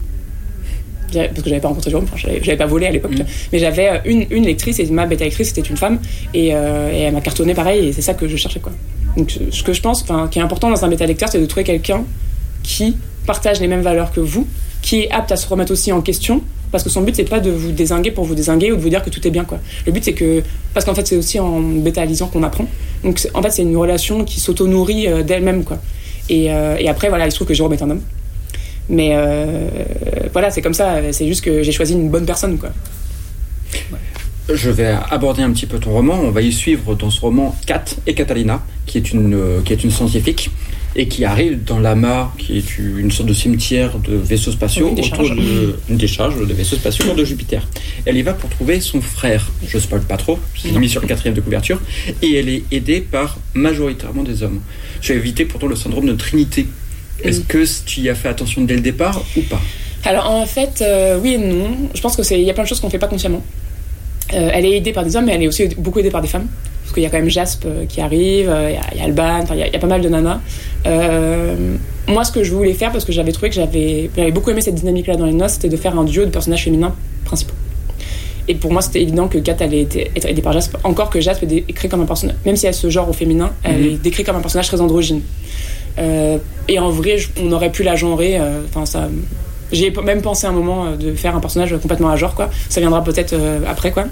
Parce que j'avais pas rencontré Jérôme, enfin, j'avais, j'avais pas volé à l'époque. Mmh. Mais j'avais une, une lectrice, et ma bêta lectrice, c'était une femme. Et, euh, et elle m'a cartonné pareil, et c'est ça que je cherchais, quoi. Donc ce que je pense, enfin, qui est important dans un bêta lecteur, c'est de trouver quelqu'un qui partage les mêmes valeurs que vous, qui est apte à se remettre aussi en question, parce que son but c'est pas de vous dézinguer pour vous dézinguer ou de vous dire que tout est bien, quoi. Le but c'est que, parce qu'en fait c'est aussi en bêta-lisant qu'on apprend, donc en fait c'est une relation qui s'auto-nourrit d'elle-même, quoi. Et, euh, et après, voilà, il se trouve que Jérôme est un homme. Mais euh, voilà, c'est comme ça. C'est juste que j'ai choisi une bonne personne, quoi. Ouais. Je vais aborder un petit peu ton roman. On va y suivre dans ce roman Kat et Catalina, qui est une, euh, qui est une scientifique et qui arrive dans l'amas, qui est une sorte de cimetière de vaisseaux spatiaux, une autour de, une décharge de vaisseaux spatiaux autour de Jupiter. Elle y va pour trouver son frère. Je ne spoil pas trop, c'est mis sur le quatrième de couverture. Et elle est aidée par majoritairement des hommes. Je vais éviter pourtant le syndrome de Trinité. Est-ce que tu y as fait attention dès le départ ou pas ? Alors en fait, euh, oui et non. Je pense qu'il y a plein de choses qu'on ne fait pas consciemment. Euh, elle est aidée par des hommes, mais elle est aussi beaucoup aidée par des femmes. Parce qu'il y a quand même Jasp euh, qui arrive, il euh, y, y a Alban, il y, y a pas mal de nanas. Euh, moi, ce que je voulais faire, parce que j'avais trouvé que j'avais, j'avais beaucoup aimé cette dynamique-là dans les noces, c'était de faire un duo de personnages féminins principaux. Et pour moi, c'était évident que Kat allait être aidée par Jasp. Encore que Jasp est écrit comme un personnage, même si elle se genre au féminin, elle mm-hmm. est décrite comme un personnage très androgyne. Euh, et en vrai, on aurait pu la genrer. Enfin, euh, ça. J'ai même pensé un moment de faire un personnage complètement à genre, quoi. Ça viendra peut-être euh, après, quoi.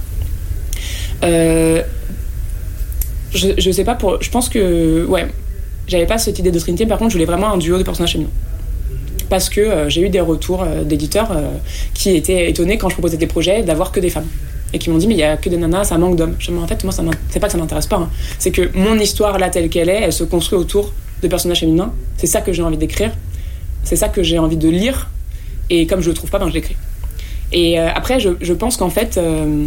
Euh, je, je sais pas pour. Je pense que ouais, j'avais pas cette idée de trinité. Par contre, je voulais vraiment un duo de personnages féminins. Parce que euh, j'ai eu des retours euh, d'éditeurs euh, qui étaient étonnés quand je proposais des projets d'avoir que des femmes et qui m'ont dit mais il y a que des nanas, ça manque d'hommes. Je me dis en fait moi ça c'est pas que ça m'intéresse pas. Hein. C'est que mon histoire là telle qu'elle est, elle se construit autour de personnages féminins. C'est ça que j'ai envie d'écrire. C'est ça que j'ai envie de lire. Et comme je le trouve pas, ben je l'écris. Et euh, après, je, je pense qu'en fait, euh,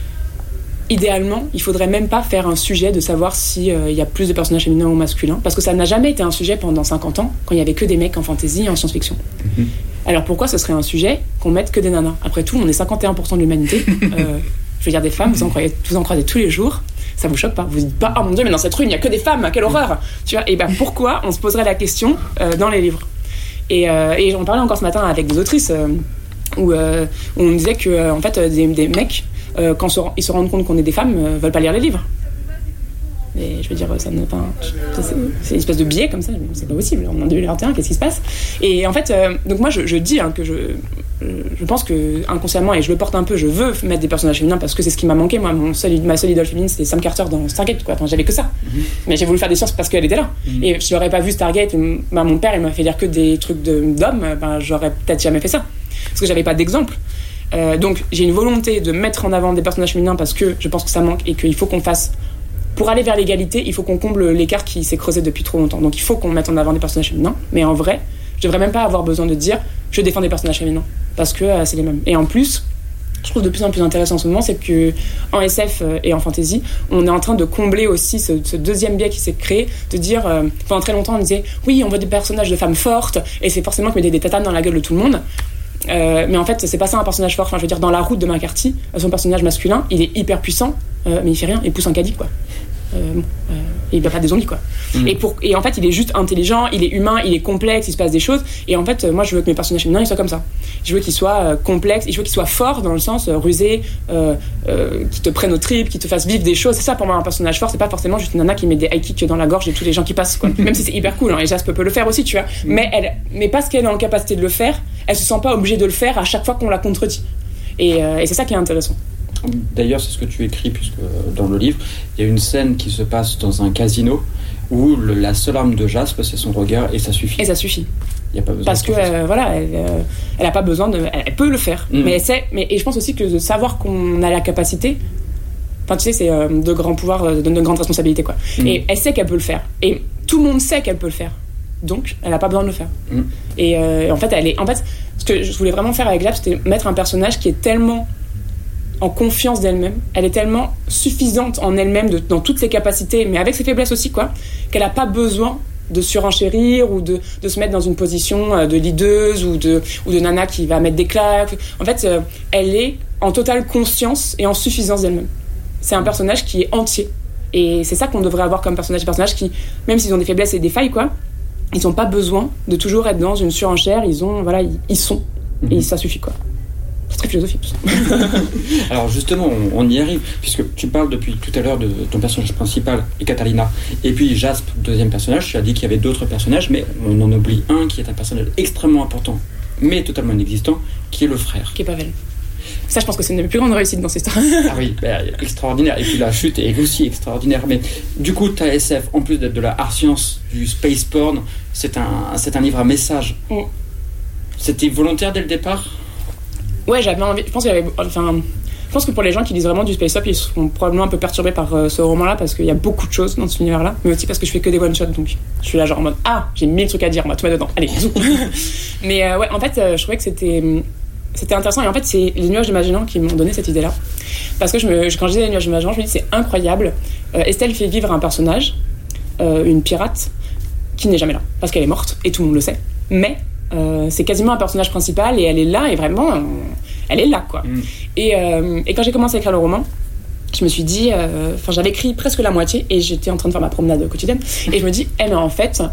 idéalement, il faudrait même pas faire un sujet de savoir s'il euh, y a plus de personnages féminins ou masculins, parce que ça n'a jamais été un sujet pendant cinquante ans, quand il y avait que des mecs en fantasy et en science-fiction. Mm-hmm. Alors pourquoi ce serait un sujet qu'on mette que des nanas ? Après tout, on est cinquante et un pour cent de l'humanité. euh, je veux dire, des femmes, vous en croyez, vous en croisez tous les jours. Ça vous choque pas ? Vous dites pas, oh mon Dieu, mais dans cette rue, il n'y a que des femmes, quelle horreur ! Tu vois ? Et ben pourquoi on se poserait la question euh, dans les livres ? Et, euh, et j'en parlais encore ce matin avec des autrices euh, où, euh, où on disait que euh, en fait des, des mecs euh, quand se, ils se rendent compte qu'on est des femmes euh, veulent pas lire les livres. Et je veux dire ça ne pas c'est, c'est une espèce de biais comme ça, c'est pas possible. En deux mille vingt et un, qu'est-ce qui se passe ? Et en fait euh, donc moi je, je dis hein, que je je pense que inconsciemment et je le porte un peu, je veux mettre des personnages féminins parce que c'est ce qui m'a manqué. Moi mon seul, ma seule idole féminine c'était Sam Carter dans Stargate, quoi. Enfin, j'avais que ça. Mm-hmm. Mais j'ai voulu faire des sciences parce qu'elle était là. Mm-hmm. Et je l'aurais pas vu Stargate, bah, mon père il m'a fait lire que des trucs de, d'hommes, bah, j'aurais peut-être jamais fait ça parce que j'avais pas d'exemple. Euh, donc j'ai une volonté de mettre en avant des personnages féminins parce que je pense que ça manque et qu'il faut qu'on fasse. Pour aller vers l'égalité, il faut qu'on comble l'écart qui s'est creusé depuis trop longtemps. Donc il faut qu'on mette en avant des personnages féminins. Mais en vrai, je devrais même pas avoir besoin de dire je défends des personnages féminins parce que euh, c'est les mêmes. Et en plus, je trouve de plus en plus intéressant en ce moment, c'est que en S F et en fantasy, on est en train de combler aussi ce, ce deuxième biais qui s'est créé, de dire euh, pendant très longtemps on disait oui on veut des personnages de femmes fortes et c'est forcément qu'ils mettaient des tatanes dans la gueule de tout le monde. Euh, mais en fait c'est pas ça un personnage fort. Enfin je veux dire dans La Route de McCarthy, son personnage masculin il est hyper puissant euh, mais il fait rien, il pousse un caddie quoi. Euh, bon, euh, il va pas des zombies quoi. Mmh. Et, pour, et en fait il est juste intelligent, il est humain, il est complexe, il se passe des choses et en fait euh, moi je veux que mes personnages féminins ils soient comme ça. Je veux qu'ils soient euh, complexes, je veux qu'ils soient forts dans le sens euh, rusés, euh, euh, qui te prennent aux tripes, qui te fassent vivre des choses. C'est ça pour moi un personnage fort, c'est pas forcément juste une nana qui met des high kicks dans la gorge de tous les gens qui passent quoi. Même si c'est hyper cool hein, et Jasp peut le faire aussi tu vois. Mmh. Mais, elle, mais parce qu'elle est en capacité de le faire, elle se sent pas obligée de le faire à chaque fois qu'on la contredit et, euh, et c'est ça qui est intéressant. D'ailleurs, c'est ce que tu écris, puisque dans le livre, il y a une scène qui se passe dans un casino où le, la seule arme de Jasp, c'est son regard, et ça suffit. Et ça suffit. Il y a pas besoin. Parce que euh, voilà, elle, euh, elle a pas besoin de, elle, elle peut le faire. Mmh. Mais elle sait. Mais et je pense aussi que de savoir qu'on a la capacité. Enfin, tu sais, c'est euh, de grands pouvoirs, euh, de, de grandes responsabilités, quoi. Mmh. Et elle sait qu'elle peut le faire. Et tout le monde sait qu'elle peut le faire. Donc, elle a pas besoin de le faire. Mmh. Et euh, en fait, elle est. En fait, ce que je voulais vraiment faire avec Jasp, c'était mettre un personnage qui est tellement en confiance d'elle-même, elle est tellement suffisante en elle-même de, dans toutes ses capacités, mais avec ses faiblesses aussi, quoi, qu'elle n'a pas besoin de surenchérir ou de, de se mettre dans une position de leaduse ou de, ou de nana qui va mettre des claques. En fait, euh, elle est en totale conscience et en suffisance d'elle-même. C'est un personnage qui est entier. Et c'est ça qu'on devrait avoir comme personnage. Des personnages qui, même s'ils ont des faiblesses et des failles, quoi, ils n'ont pas besoin de toujours être dans une surenchère. Ils ont, voilà, ils, ils sont. Mm-hmm. Et ça suffit, quoi. C'est très philosophique tout ça. Alors justement, on, on y arrive, puisque tu parles depuis tout à l'heure de ton personnage principal et Catalina, et puis Jasp, deuxième personnage. Tu as dit qu'il y avait d'autres personnages, mais on en oublie un qui est un personnage extrêmement important, mais totalement inexistant, qui est le frère. Qui est Pavel. Ça, je pense que c'est une des plus grandes réussites dans cette histoire. Ah oui, bah, extraordinaire. Et puis la chute est aussi extraordinaire. Mais du coup, ta S F, en plus d'être de la art science, du space porn, c'est un, c'est un livre à message. Mm. C'était volontaire dès le départ ? Ouais, j'avais envie. Je pense qu'il y avait. Enfin, je pense que pour les gens qui lisent vraiment du space up, ils seront probablement un peu perturbés par euh, ce roman-là parce qu'il y a beaucoup de choses dans cet univers-là, mais aussi parce que je fais que des one-shots, donc je suis là genre en mode ah, j'ai mille trucs à dire, moi, tout met dedans. Allez, zou. Mais euh, ouais, en fait, euh, je trouvais que c'était. C'était intéressant et en fait c'est les nuages de Magellan qui m'ont donné cette idée là parce que je me, quand je disais les nuages de Magellan je me dis c'est incroyable. euh, Estelle fait vivre un personnage, euh, une pirate qui n'est jamais là parce qu'elle est morte et tout le monde le sait, mais euh, c'est quasiment un personnage principal et elle est là et vraiment euh, elle est là quoi. mm. et, euh, et quand j'ai commencé à écrire le roman je me suis dit enfin euh, j'avais écrit presque la moitié et j'étais en train de faire ma promenade quotidienne et je me dis eh mais en fait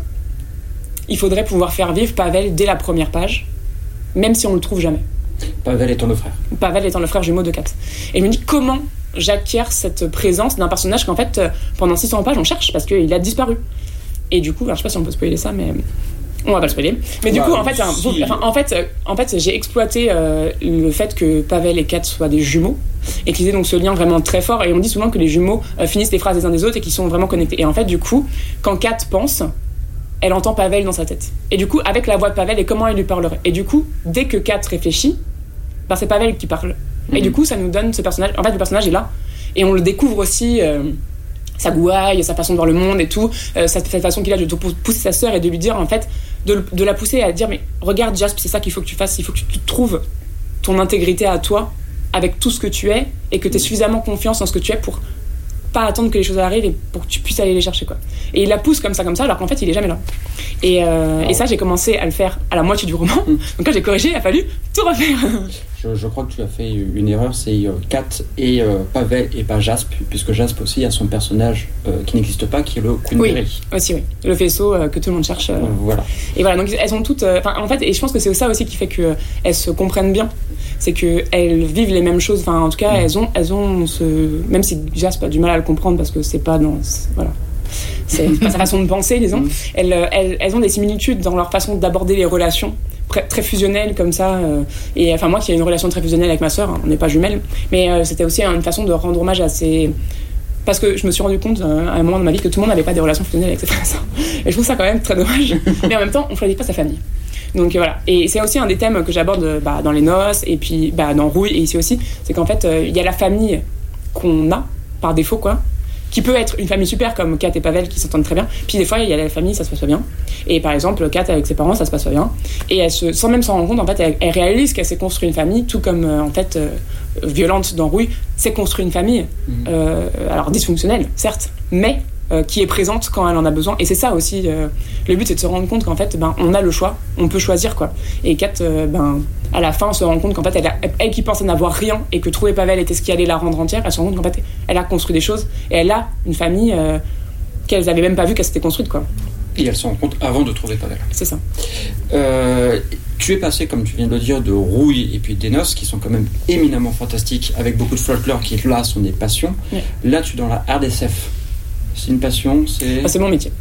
il faudrait pouvoir faire vivre Pavel dès la première page même si on le trouve jamais. Pavel étant le frère. Pavel étant le frère jumeau de Kat. Et je me dis comment j'acquiers cette présence d'un personnage qu'en fait, pendant six cents pages, on cherche parce qu'il a disparu. Et du coup, alors, je sais pas si on peut spoiler ça, mais on va pas le spoiler. Mais du bah, coup, en fait, si. un... enfin, en fait, en fait, j'ai exploité euh, le fait que Pavel et Kat soient des jumeaux et qu'ils aient donc ce lien vraiment très fort. Et on dit souvent que les jumeaux euh, finissent les phrases des uns des autres et qu'ils sont vraiment connectés. Et en fait, du coup, quand Kat pense, elle entend Pavel dans sa tête. Et du coup, avec la voix de Pavel et comment elle lui parlerait. Et du coup, dès que Kat réfléchit, ben c'est Pavel qui parle. Mmh. Et du coup, ça nous donne ce personnage. En fait, le personnage est là. Et on le découvre aussi, euh, sa gouaille, sa façon de voir le monde et tout, euh, cette, cette façon qu'il a de pousser sa sœur et de lui dire, en fait, de, de la pousser à dire, mais regarde, Jasp, c'est ça qu'il faut que tu fasses. Il faut que tu trouves ton intégrité à toi, avec tout ce que tu es, et que tu aies suffisamment confiance en ce que tu es pour pas attendre que les choses arrivent et pour que tu puisses aller les chercher quoi. Et il la pousse comme ça comme ça alors qu'en fait il est jamais là et, euh, oh. et ça j'ai commencé à le faire à la moitié du roman. mm. Donc quand j'ai corrigé il a fallu tout refaire. je, je crois que tu as fait une erreur, c'est euh, Kat et euh, Pavel et pas Jasp, puisque Jasp aussi a son personnage euh, qui n'existe pas qui est le Queenberry. Oui aussi oui, le faisceau euh, que tout le monde cherche. Euh, voilà. Et voilà donc elles sont toutes euh, en fait et je pense que c'est ça aussi qui fait qu'elles euh, se comprennent bien. C'est qu'elles vivent les mêmes choses, enfin en tout cas mmh. elles ont, elles ont ce... même si Jasp a du mal à le comprendre parce que c'est pas dans... C'est, voilà. C'est pas sa façon de penser, disons. Mmh. Elles, elles, elles ont des similitudes dans leur façon d'aborder les relations, très fusionnelles comme ça. Euh, et enfin moi qui ai une relation très fusionnelle avec ma sœur, hein, on n'est pas jumelles, mais euh, c'était aussi une façon de rendre hommage à ces... Parce que je me suis rendu compte euh, à un moment de ma vie que tout le monde n'avait pas des relations fusionnelles avec ses frères et sœurs. Et je trouve ça quand même très dommage. Mais en même temps, on ne choisit pas sa famille. Donc voilà, et c'est aussi un des thèmes que j'aborde bah, dans Les Noces et puis bah, dans Rouille et ici aussi, c'est qu'en fait il euh, y a la famille qu'on a par défaut quoi, qui peut être une famille super comme Kat et Pavel qui s'entendent très bien, puis des fois il y a la famille ça se passe pas bien, et par exemple Kat avec ses parents ça se passe pas bien, et elle se, sans même s'en rendre compte en fait elle, elle réalise qu'elle s'est construit une famille, tout comme euh, en fait euh, Violente dans Rouille s'est construit une famille, mmh. euh, alors dysfonctionnelle certes, mais Euh, qui est présente quand elle en a besoin et c'est ça aussi euh, le but c'est de se rendre compte qu'en fait ben, on a le choix, on peut choisir quoi et Kat euh, ben, à la fin se rend compte qu'en fait elle, a, elle qui pensait n'avoir rien et que trouver Pavel était ce qui allait la rendre entière, elle se rend compte qu'en fait elle a construit des choses et elle a une famille euh, qu'elles n'avaient même pas vu qu'elle s'était construite quoi. Et elle se rend compte avant de trouver Pavel. C'est ça. Euh, tu es passé, comme tu viens de le dire, de Rouille et puis des Noces, qui sont quand même éminemment fantastiques, avec beaucoup de folklore qui là sont des passions. Ouais. Là tu es dans la hard S F. C'est une passion, c'est... Ah, c'est mon métier.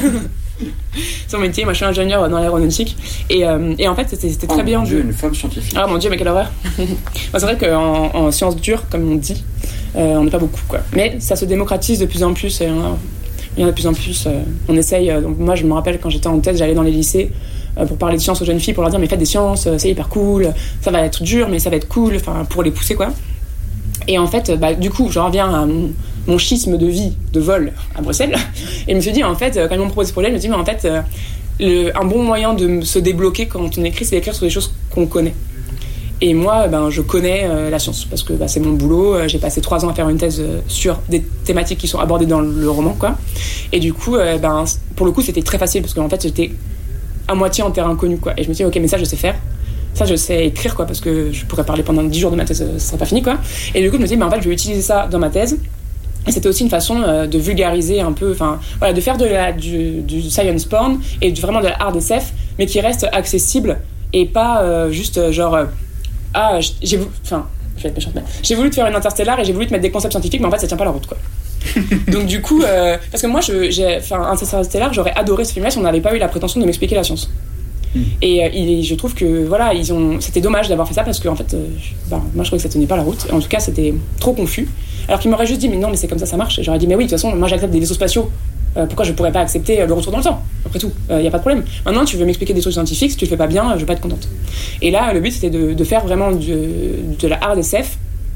C'est mon métier, moi je suis ingénieur dans l'aéronautique et, euh, et en fait c'était, c'était très oh, bien. Mon Dieu, de... une femme scientifique. Ah mon Dieu, mais quelle horreur. C'est vrai qu'en en sciences dures, comme on dit, euh, on n'est pas beaucoup quoi. Mais ça se démocratise de plus en plus et hein, il y en a de plus en plus. Euh, on essaye, euh, donc moi je me rappelle quand j'étais en thèse, j'allais dans les lycées euh, pour parler de sciences aux jeunes filles, pour leur dire mais faites des sciences, euh, c'est hyper cool, ça va être dur mais ça va être cool, enfin pour les pousser quoi. Et en fait, bah, du coup, je reviens à mon, mon schisme de vie de vol à Bruxelles. Et je me suis dit, en fait, quand ils m'ont proposé ce projet, je me suis dit, mais en fait, euh, le, un bon moyen de se débloquer quand on écrit, c'est d'écrire sur des choses qu'on connaît. Et moi, ben, je connais euh, la science, parce que bah, c'est mon boulot. J'ai passé trois ans à faire une thèse sur des thématiques qui sont abordées dans le roman, quoi. Et du coup, euh, ben, pour le coup, c'était très facile, parce qu'en fait, j'étais à moitié en terrain connu, quoi. Et je me suis dit, ok, mais ça, je sais faire. Ça, je sais écrire, quoi, parce que je pourrais parler pendant dix jours de ma thèse, ça serait pas fini, quoi. Et du coup, je me suis dit, bah, en fait, je vais utiliser ça dans ma thèse. Et c'était aussi une façon euh, de vulgariser un peu, enfin, voilà, de faire de la, du, du science porn et du, vraiment de la hard S F, mais qui reste accessible et pas euh, juste euh, genre, euh, ah, j'ai voulu, enfin, je vais être méchante, mais j'ai voulu te faire une interstellar et j'ai voulu te mettre des concepts scientifiques, mais en fait, ça tient pas la route, quoi. Donc, du coup, euh, parce que moi, je, j'ai, enfin, Interstellar, j'aurais adoré ce film-là si on n'avait pas eu la prétention de m'expliquer la science. Mmh. Et, euh, et je trouve que voilà, ils ont, c'était dommage d'avoir fait ça parce que en fait, euh, bah, moi je trouvais que ça tenait pas la route. En tout cas, c'était trop confus. Alors qu'ils m'auraient juste dit, mais non, mais c'est comme ça, ça marche. Et j'aurais dit, mais oui, de toute façon, moi j'accepte des vaisseaux spatiaux. Euh, pourquoi je pourrais pas accepter le retour dans le temps ? Après tout, il euh, y a pas de problème. Maintenant, tu veux m'expliquer des trucs scientifiques, si tu le fais pas bien, je vais pas être contente. Et là, le but c'était de, de faire vraiment de, de la hard S F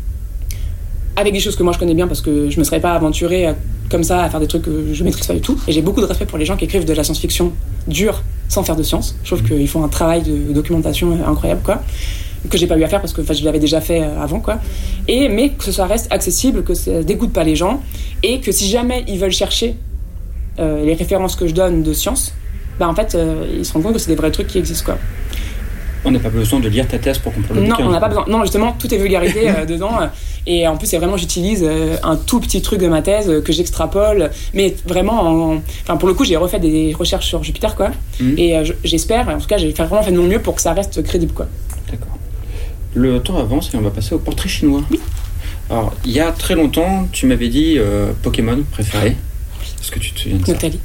avec des choses que moi je connais bien parce que je me serais pas aventurée à, comme ça à faire des trucs que je maîtrise pas du tout. Et j'ai beaucoup de respect pour les gens qui écrivent de la science-fiction dure sans faire de science. Je trouve qu'ils font un travail de documentation incroyable, quoi, que j'ai pas eu à faire parce que je l'avais déjà fait avant, quoi. Et mais que ça reste accessible, que ça dégoûte pas les gens et que si jamais ils veulent chercher euh, les références que je donne de science, bah en fait euh, ils se rendent compte que c'est des vrais trucs qui existent, quoi. On n'a pas besoin de lire ta thèse pour comprendre le non, bouquin. On n'a pas besoin. Non, justement, tout est vulgarisé euh, dedans. Euh, et en plus, c'est vraiment, j'utilise euh, un tout petit truc de ma thèse euh, que j'extrapole. Mais vraiment, en... enfin, pour le coup, j'ai refait des recherches sur Jupiter, quoi. Mmh. Et euh, j'espère, en tout cas, j'ai vraiment fait de mon mieux pour que ça reste crédible, quoi. D'accord. Le temps avance et on va passer au portrait chinois. Oui. Alors, il y a très longtemps, tu m'avais dit euh, Pokémon préféré. Est-ce que tu te souviens de ça ? Noctali.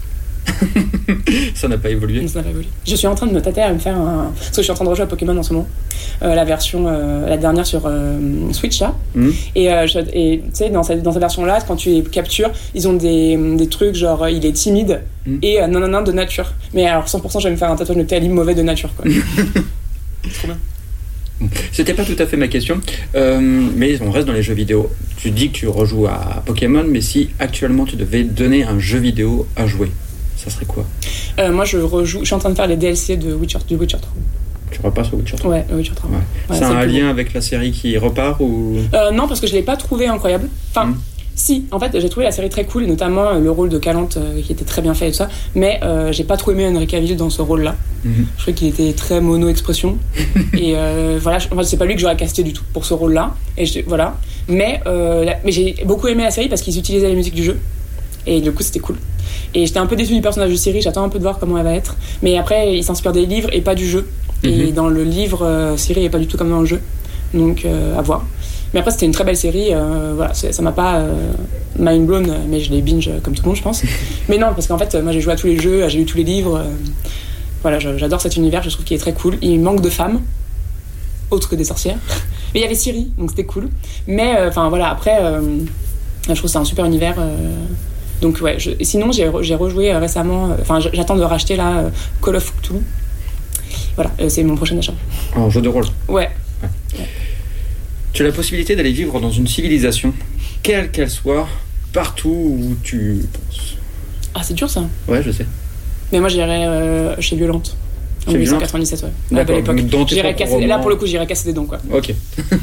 Ça n'a pas évolué. Ça n'a pas évolué. Je suis en train de me tâter à me faire un... Parce que je suis en train de rejouer à Pokémon en ce moment. Euh, la version, euh, la dernière sur euh, Switch, là. Mm. Et euh, tu sais, dans, dans cette version-là, quand tu les captures, ils ont des, des trucs genre, il est timide mm. et euh, non, non, non, de nature. Mais alors, cent pour cent, je vais me faire un tatouage Noctali mauvais de nature, quoi. C'est trop bien. C'était pas tout à fait ma question, euh, mais on reste dans les jeux vidéo. Tu dis que tu rejoues à Pokémon, mais si actuellement tu devais donner un jeu vidéo à jouer, ça serait quoi ? euh, Moi, je rejoue. Je suis en train de faire les D L C de Witcher, du Witcher trois. Tu repasses au Witcher trois ? Ouais, Witcher trois. Ouais. Ouais, c'est, c'est un lien avec la série qui repart ou euh, Non, parce que je l'ai pas trouvé incroyable. Enfin, mm. si. En fait, j'ai trouvé la série très cool, et notamment le rôle de Calante euh, qui était très bien fait et tout ça. Mais euh, j'ai pas trop aimé Henry Cavill dans ce rôle-là. Mm-hmm. Je trouvais qu'il était très mono-expression. et euh, voilà, enfin, c'est pas lui que j'aurais casté du tout pour ce rôle-là. Et je, voilà. Mais, euh, la, mais j'ai beaucoup aimé la série parce qu'ils utilisaient la musique du jeu. Et du coup, c'était cool. Et j'étais un peu déçue du personnage de Ciri, j'attends un peu de voir comment elle va être. Mais après, il s'inspire des livres et pas du jeu. Mm-hmm. Et dans le livre, euh, Ciri est pas du tout comme dans le jeu. Donc, euh, à voir. Mais après, c'était une très belle série. Euh, voilà, ça m'a pas euh, mind blown, mais je l'ai binge comme tout le monde, je pense. Mais non, parce qu'en fait, moi, j'ai joué à tous les jeux, j'ai lu tous les livres. Euh, voilà, j'adore cet univers, je trouve qu'il est très cool. Il manque de femmes, autres que des sorcières. Mais il y avait Ciri, donc c'était cool. Mais, enfin, euh, voilà, après, euh, je trouve que c'est un super univers. Euh, Donc ouais, je, sinon j'ai, j'ai rejoué euh, récemment, enfin euh, j'attends de racheter là euh, Call of Cthulhu. Voilà, euh, c'est mon prochain achat. En jeu de rôle. Ouais. ouais. ouais. Tu as la possibilité d'aller vivre dans une civilisation, quelle qu'elle soit, partout où tu penses. Ah c'est dur ça. Ouais, je sais. Mais moi j'irais euh, chez Violente. En dix-neuf cent quatre-vingt-dix-sept, ouais. À la belle époque. J'irais casser, roman... Là pour le coup j'irais casser des dents, quoi. Ok.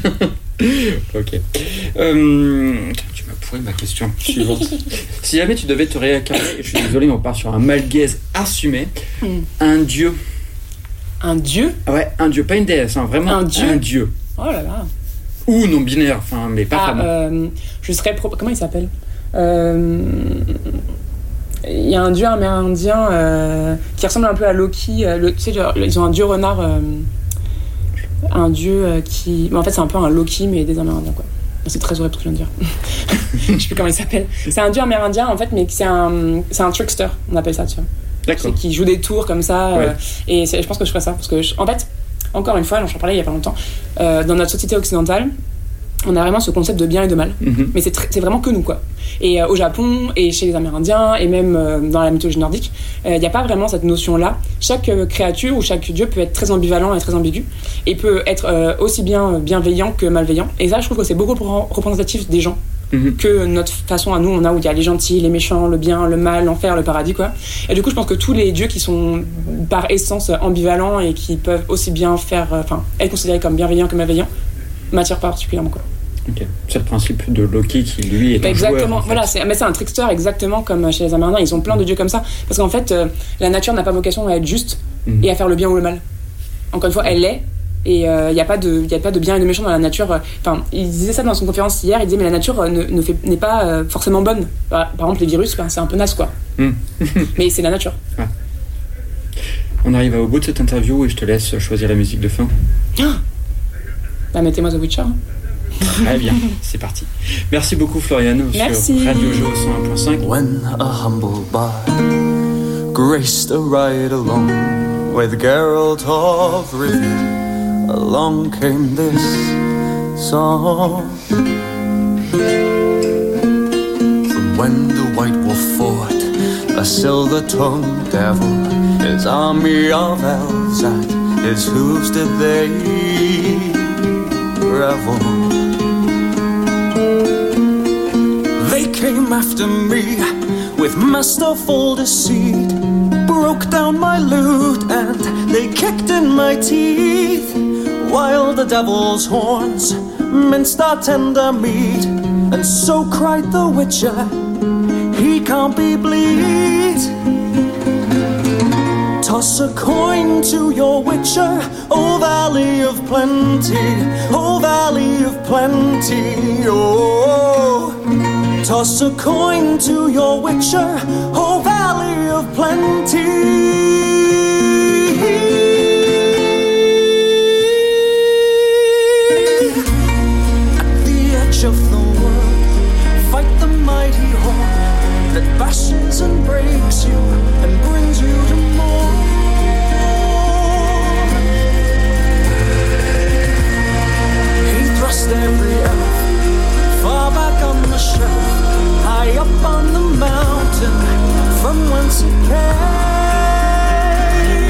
ok. Euh, tu m'as pourri ma question suivante. Si jamais tu devais te réincarner, je suis désolé, on part sur un malaise assumé, mm. un dieu. Un dieu ? Ouais, un dieu, pas une déesse, hein, vraiment un dieu. un dieu. Oh là là. Ou non binaire, enfin, mais pas ah, femme. Euh, je serais pro... Comment il s'appelle ? euh... Il y a un dieu amérindien euh, qui ressemble un peu à Loki. Euh, le, tu sais, genre, ils ont un dieu renard, euh, un dieu euh, qui. Mais en fait, c'est un peu un Loki, mais des Amérindiens, quoi. C'est très horrible ce que je viens de dire. Je sais plus comment il s'appelle. C'est un dieu amérindien, en fait, mais c'est un, c'est un trickster, on appelle ça, tu vois. D'accord. C'est qui joue des tours comme ça. Ouais. Euh, et c'est, je pense que je ferais ça. Parce que, je, en fait, encore une fois, j'en parlais il y a pas longtemps, euh, dans notre société occidentale, on a vraiment ce concept de bien et de mal. Mm-hmm. Mais c'est, tr- c'est vraiment que nous, quoi. Et euh, au Japon, et chez les Amérindiens, et même euh, dans la mythologie nordique, il euh, n'y a pas vraiment cette notion-là. Chaque euh, créature ou chaque dieu peut être très ambivalent et très ambigu, et peut être euh, aussi bien bienveillant que malveillant. Et ça, je trouve que c'est beaucoup plus représentatif des gens. Mm-hmm. Que notre façon à nous, on a où il y a les gentils, les méchants, le bien, le mal, l'enfer, le paradis, quoi. Et du coup, je pense que tous les dieux qui sont par essence ambivalents et qui peuvent aussi bien faire, enfin, euh, être considérés comme bienveillants que malveillants, m'attirent particulièrement, quoi. Ok, c'est le principe de Loki qui lui est bah un exactement, joueur, en fait. Voilà, c'est, mais c'est un trickster exactement comme chez les Amérindiens, ils ont plein de dieux comme ça, parce qu'en fait, euh, la nature n'a pas vocation à être juste mm-hmm. et à faire le bien ou le mal. Encore une fois, elle l'est, et il euh, n'y a pas de, y a pas de bien et de méchant dans la nature. Enfin, il disait ça dans son conférence hier, il disait mais la nature euh, ne, ne fait, n'est pas euh, forcément bonne. Par, par exemple, les virus, ben, c'est un peu naze, quoi. Mm. Mais c'est la nature. Ouais. On arrive au bout de cette interview et je te laisse choisir la musique de fin. Ah bah, mettez-moi The Witcher. Très bien, c'est parti. Merci beaucoup Floriane Merci. Sur Radio Géo cent un point cinq. When a humble bard graced a ride along with Geralt of Rivia, along came this song. From when the White Wolf fought a silver-tongued devil, his army of elves at his hooves did they revel. They came after me with masterful deceit, broke down my lute and they kicked in my teeth, while the devil's horns minced our tender meat. And so cried the Witcher, he can't be bleed. Toss a coin to your Witcher, O Valley of Plenty, O Valley of Plenty, oh. Toss a coin to your Witcher, O Valley of Plenty. At the edge of the world, fight the mighty horde that bashes and breaks you and brings you to more. He thrust every elf far back on the shelf, high up on the mountain from whence it came.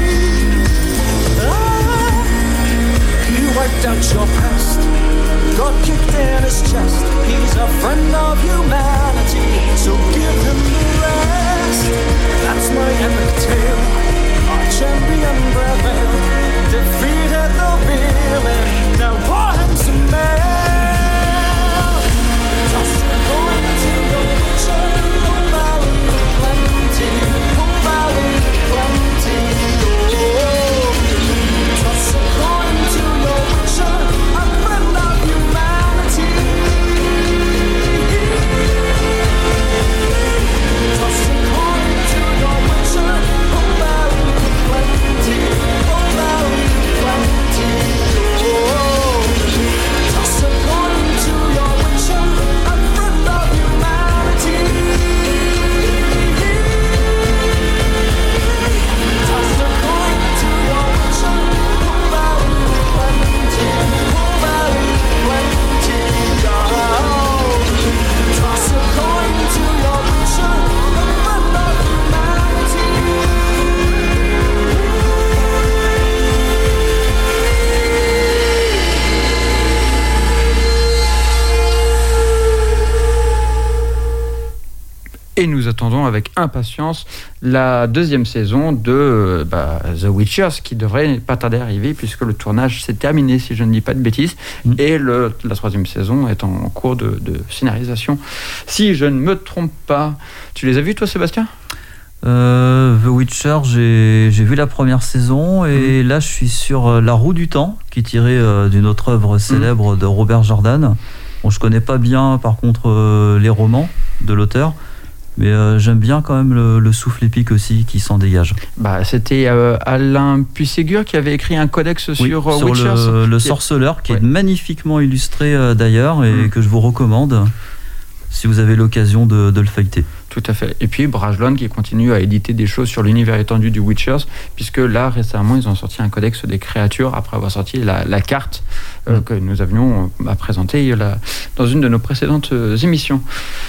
Ah, he wiped out your past, got kicked in his chest. He's a friend of humanity, so give him the rest. That's my epic tale. Our champion prevailed, defeated the villain. Now pour him some mail. Toss a coin to your Witcher, O Valley of Plenty, O Valley of Plenty, oh. Toss a coin to your Witcher, a friend of humanity. Toss a coin to your Witcher, O Valley of Plenty, O Valley of Plenty, oh. Toss a coin to your Witcher, a friend of humanity. Toss a coin to your Witcher, O Valley of Plenty, O Valley of Plenty, oh. Toss a coin to your Witcher, a friend of humanity. Et nous attendons avec impatience la deuxième saison de euh, bah, The Witchers, qui devrait pas tarder à arriver puisque le tournage s'est terminé, si je ne dis pas de bêtises, mmh. et le, la troisième saison est en cours de, de scénarisation, si je ne me trompe pas. Tu les as vus toi, Sébastien ? euh, The Witcher, j'ai, j'ai vu la première saison et mmh. là je suis sur La Roue du Temps, qui est tirée euh, d'une autre œuvre célèbre mmh. de Robert Jordan. Bon, je connais pas bien par contre euh, les romans de l'auteur, mais euh, j'aime bien quand même le, le souffle épique aussi qui s'en dégage. Bah, c'était euh, Alain Puisségur qui avait écrit un codex oui, sur, sur Witchers. Le, le sorceleur, qui ouais. est magnifiquement illustré euh, d'ailleurs et mmh. que je vous recommande si vous avez l'occasion de, de le feuilleter. Tout à fait. Et puis Brajlon qui continue à éditer des choses sur l'univers étendu du Witchers, puisque là récemment ils ont sorti un codex des créatures après avoir sorti la, la carte euh, mmh. que nous avions à présenter là, dans une de nos précédentes euh, émissions.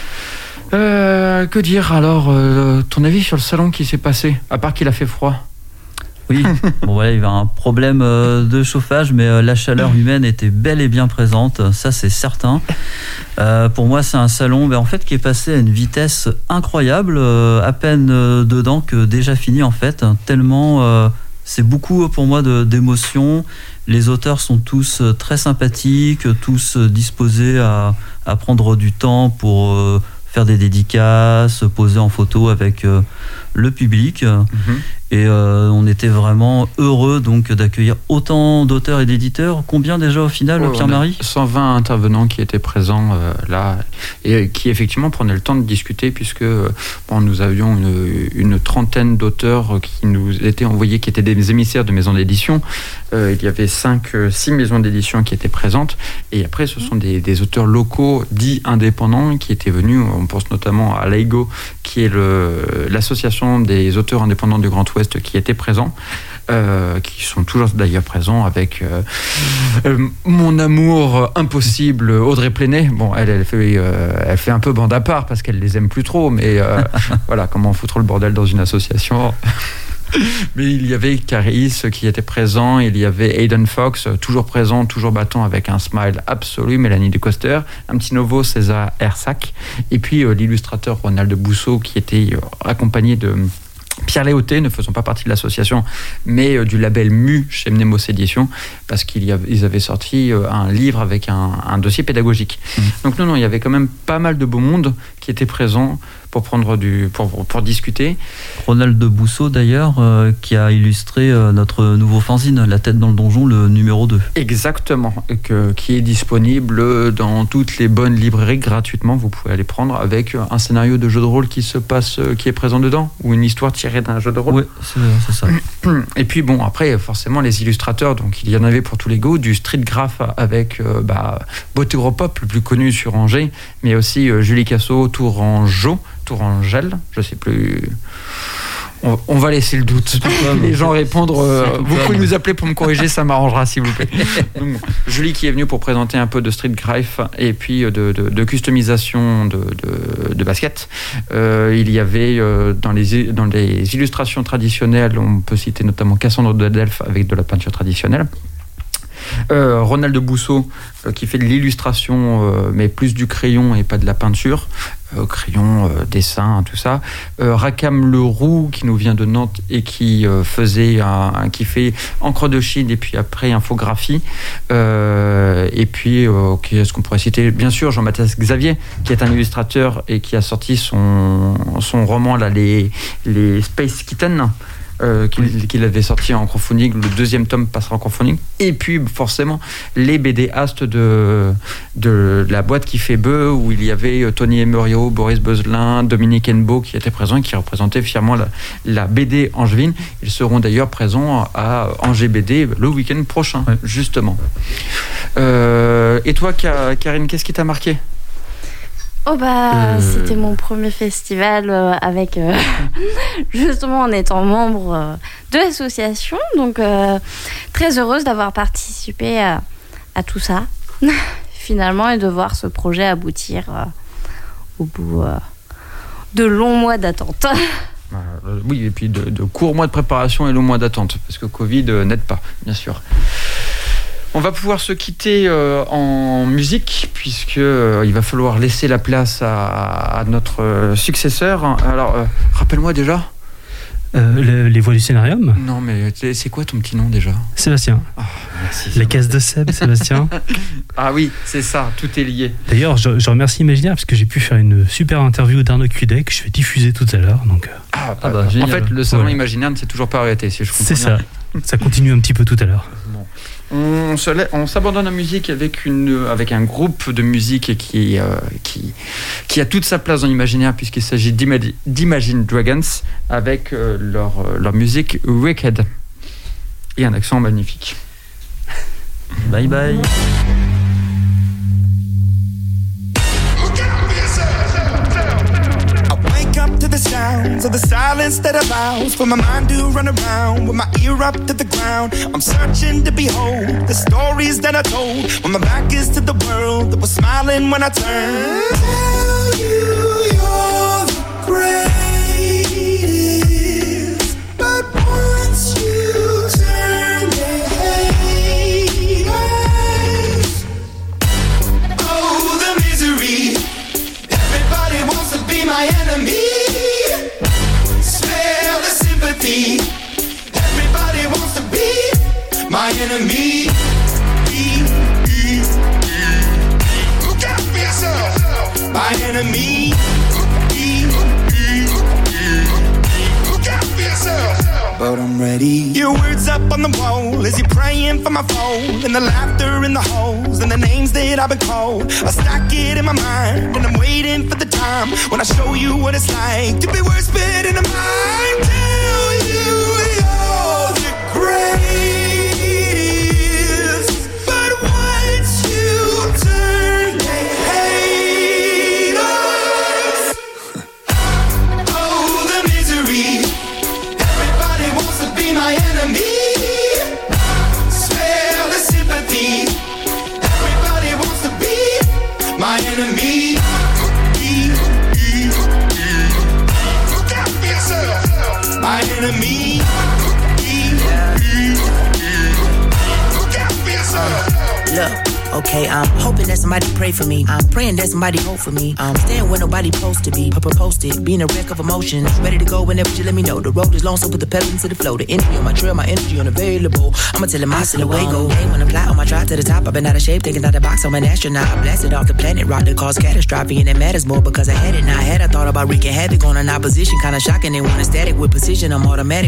Euh, que dire alors, euh, ton avis sur le salon qui s'est passé, à part qu'il a fait froid? Oui, bon voilà, il y avait un problème euh, de chauffage, mais euh, la chaleur humaine était bel et bien présente, ça c'est certain. Euh, pour moi, c'est un salon ben, en fait, qui est passé à une vitesse incroyable, euh, à peine euh, dedans que déjà fini en fait, tellement euh, c'est beaucoup pour moi de, d'émotions. Les auteurs sont tous euh, très sympathiques, tous euh, disposés à, à prendre du temps pour euh, faire des dédicaces, poser en photo avec euh, le public. Mmh. Et euh, on était vraiment heureux donc d'accueillir autant d'auteurs et d'éditeurs. Combien déjà au final, oh, Pierre-Marie ? cent vingt intervenants qui étaient présents euh, là et qui effectivement prenaient le temps de discuter, puisque bon, nous avions une, une trentaine d'auteurs qui nous étaient envoyés, qui étaient des émissaires de maisons d'édition. Euh, il y avait cinq, six maisons d'édition qui étaient présentes, et après ce sont des, des auteurs locaux dits indépendants qui étaient venus. On pense notamment à l'A I G O, qui est le, l'association des auteurs indépendants du Grand Ouest, West qui étaient présents. Euh, qui sont toujours d'ailleurs présents avec euh, euh, mon amour impossible Audrey Plenay. Bon, elle, elle, fait, euh, elle fait un peu bande à part parce qu'elle les aime plus trop, mais euh, voilà, comment foutre le bordel dans une association. Mais il y avait Caris qui était présent, il y avait Hayden Fox, toujours présent, toujours battant avec un smile absolu, Mélanie Ducoster, un petit nouveau César Hersac, et puis euh, l'illustrateur Ronald Bousseau qui était euh, accompagné de Pierre Léoté, ne faisant pas partie de l'association, mais euh, du label Mu chez Mnemos Éditions, parce qu'ils avait, avaient sorti euh, un livre avec un, un dossier pédagogique. Mmh. Donc non, non, il y avait quand même pas mal de beau monde qui était présent pour prendre du, pour, pour, pour discuter. Ronald Bousseau d'ailleurs, euh, qui a illustré euh, notre nouveau fanzine, La tête dans le donjon, le numéro deux. Exactement, que, qui est disponible dans toutes les bonnes librairies gratuitement. Vous pouvez aller prendre avec un scénario de jeu de rôle qui se passe, qui est présent dedans, ou une histoire tirée d'un jeu de rôle. Oui, c'est, c'est ça. Et puis bon, après, forcément, les illustrateurs, donc il y en avait pour tous les goûts, du street graph avec euh, bah, Botéropop, le plus connu sur Angers, mais aussi euh, Julie Cassot, Tourangeau, Tourangelle, je sais plus. On, on va laisser le doute. Les gens répondre. Euh, vous pouvez nous appeler pour me corriger, ça m'arrangera s'il vous plaît. Donc, Julie qui est venue pour présenter un peu de street graph et puis de, de, de customisation de, de, de basket. Euh, il y avait euh, dans, les, dans les illustrations traditionnelles, on peut citer notamment Cassandre de Delphes avec de la peinture traditionnelle. Euh, Ronald Bousseau euh, qui fait de l'illustration euh, mais plus du crayon et pas de la peinture, euh, crayon, euh, dessin, tout ça. euh, Rakam Leroux qui nous vient de Nantes et qui euh, faisait un, un, qui fait encre de Chine et puis après infographie, euh, et puis euh, okay, est-ce qu'on pourrait citer bien sûr Jean-Baptiste Xavier qui est un illustrateur et qui a sorti son, son roman là, les, les Space Kittens. Euh, qu'il, qu'il avait sorti en crowdfunding, le deuxième tome passera en crowdfunding, et puis forcément les B D Ast de, de la boîte qui fait bœuf, où il y avait Tony Emerio, Boris Beuzelin, Dominique Hennebeau qui étaient présents et qui représentaient fièrement la, la B D angevine. Ils seront d'ailleurs présents à Angers B D le week-end prochain, ouais. justement. Euh, et toi, Karine, qu'est-ce qui t'a marqué ? Oh bah euh... c'était mon premier festival euh, avec euh, justement en étant membre euh, de l'association, donc euh, très heureuse d'avoir participé à, à tout ça finalement et de voir ce projet aboutir euh, au bout euh, de longs mois d'attente. Euh, oui, et puis de, de courts mois de préparation et longs mois d'attente parce que Covid euh, n'aide pas, bien sûr. On va pouvoir se quitter euh, en musique puisque euh, il va falloir laisser la place à, à notre euh, successeur. Alors, euh, rappelle-moi déjà. Euh, le, les voix du scénarium. Non, mais c'est quoi ton petit nom déjà ? Sébastien. Oh, merci. La caisse de Seb, Sébastien. Ah oui, c'est ça, tout est lié. D'ailleurs, je, je remercie Imaginaire parce que j'ai pu faire une super interview d'Arnaud Cudet que je vais diffuser tout à l'heure. Donc, ah, bah, ah bah, en fait, le salon voilà. Imaginaire ne s'est toujours pas arrêté, si je comprends c'est bien. C'est ça. Ça continue un petit peu tout à l'heure. Bon. On, se lait, on s'abandonne en musique avec, une, avec un groupe de musique qui, euh, qui, qui a toute sa place dans l'imaginaire puisqu'il s'agit d'Imagine, d'Imagine Dragons avec euh, leur, leur musique Wicked et un accent magnifique. Bye bye. To the sounds of the silence that allows for my mind to run around with my ear up to the ground. I'm searching to behold the stories that I told when my back is to the world that was smiling when I turned. Tell you you're the greatest, but once you turn they hate us. Oh, the misery. Everybody wants to be my enemy. Everybody wants to be my enemy. Look out for yourself. My enemy. Look out for yourself. But I'm ready. Your words up on the wall as you're praying for my phone, and the laughter in the halls and the names that I've been called. I stack it in my mind and I'm waiting for the time when I show you what it's like to be worse fit in a mind. Tell you you're the greatest, but once you turn they hate us. Oh, the misery. Everybody Okay, I'm hoping that somebody pray for me. I'm praying that somebody hope for me. I'm staying where nobody supposed to be. Papa posted, being a wreck of emotions. Ready to go whenever you let me know. The road is long, so put the pedal into the flow. The energy on my trail, my energy unavailable. I'ma tell him I still away go. Hey, when I fly on my drive to the top, I've been out of shape, thinking out the box. I'm an astronaut. I blasted off the planet, rock that caused catastrophe, and it matters more because I had it. Now I had I thought about wreaking havoc on an opposition, kinda shocking. They want a static with precision. I'm automatic.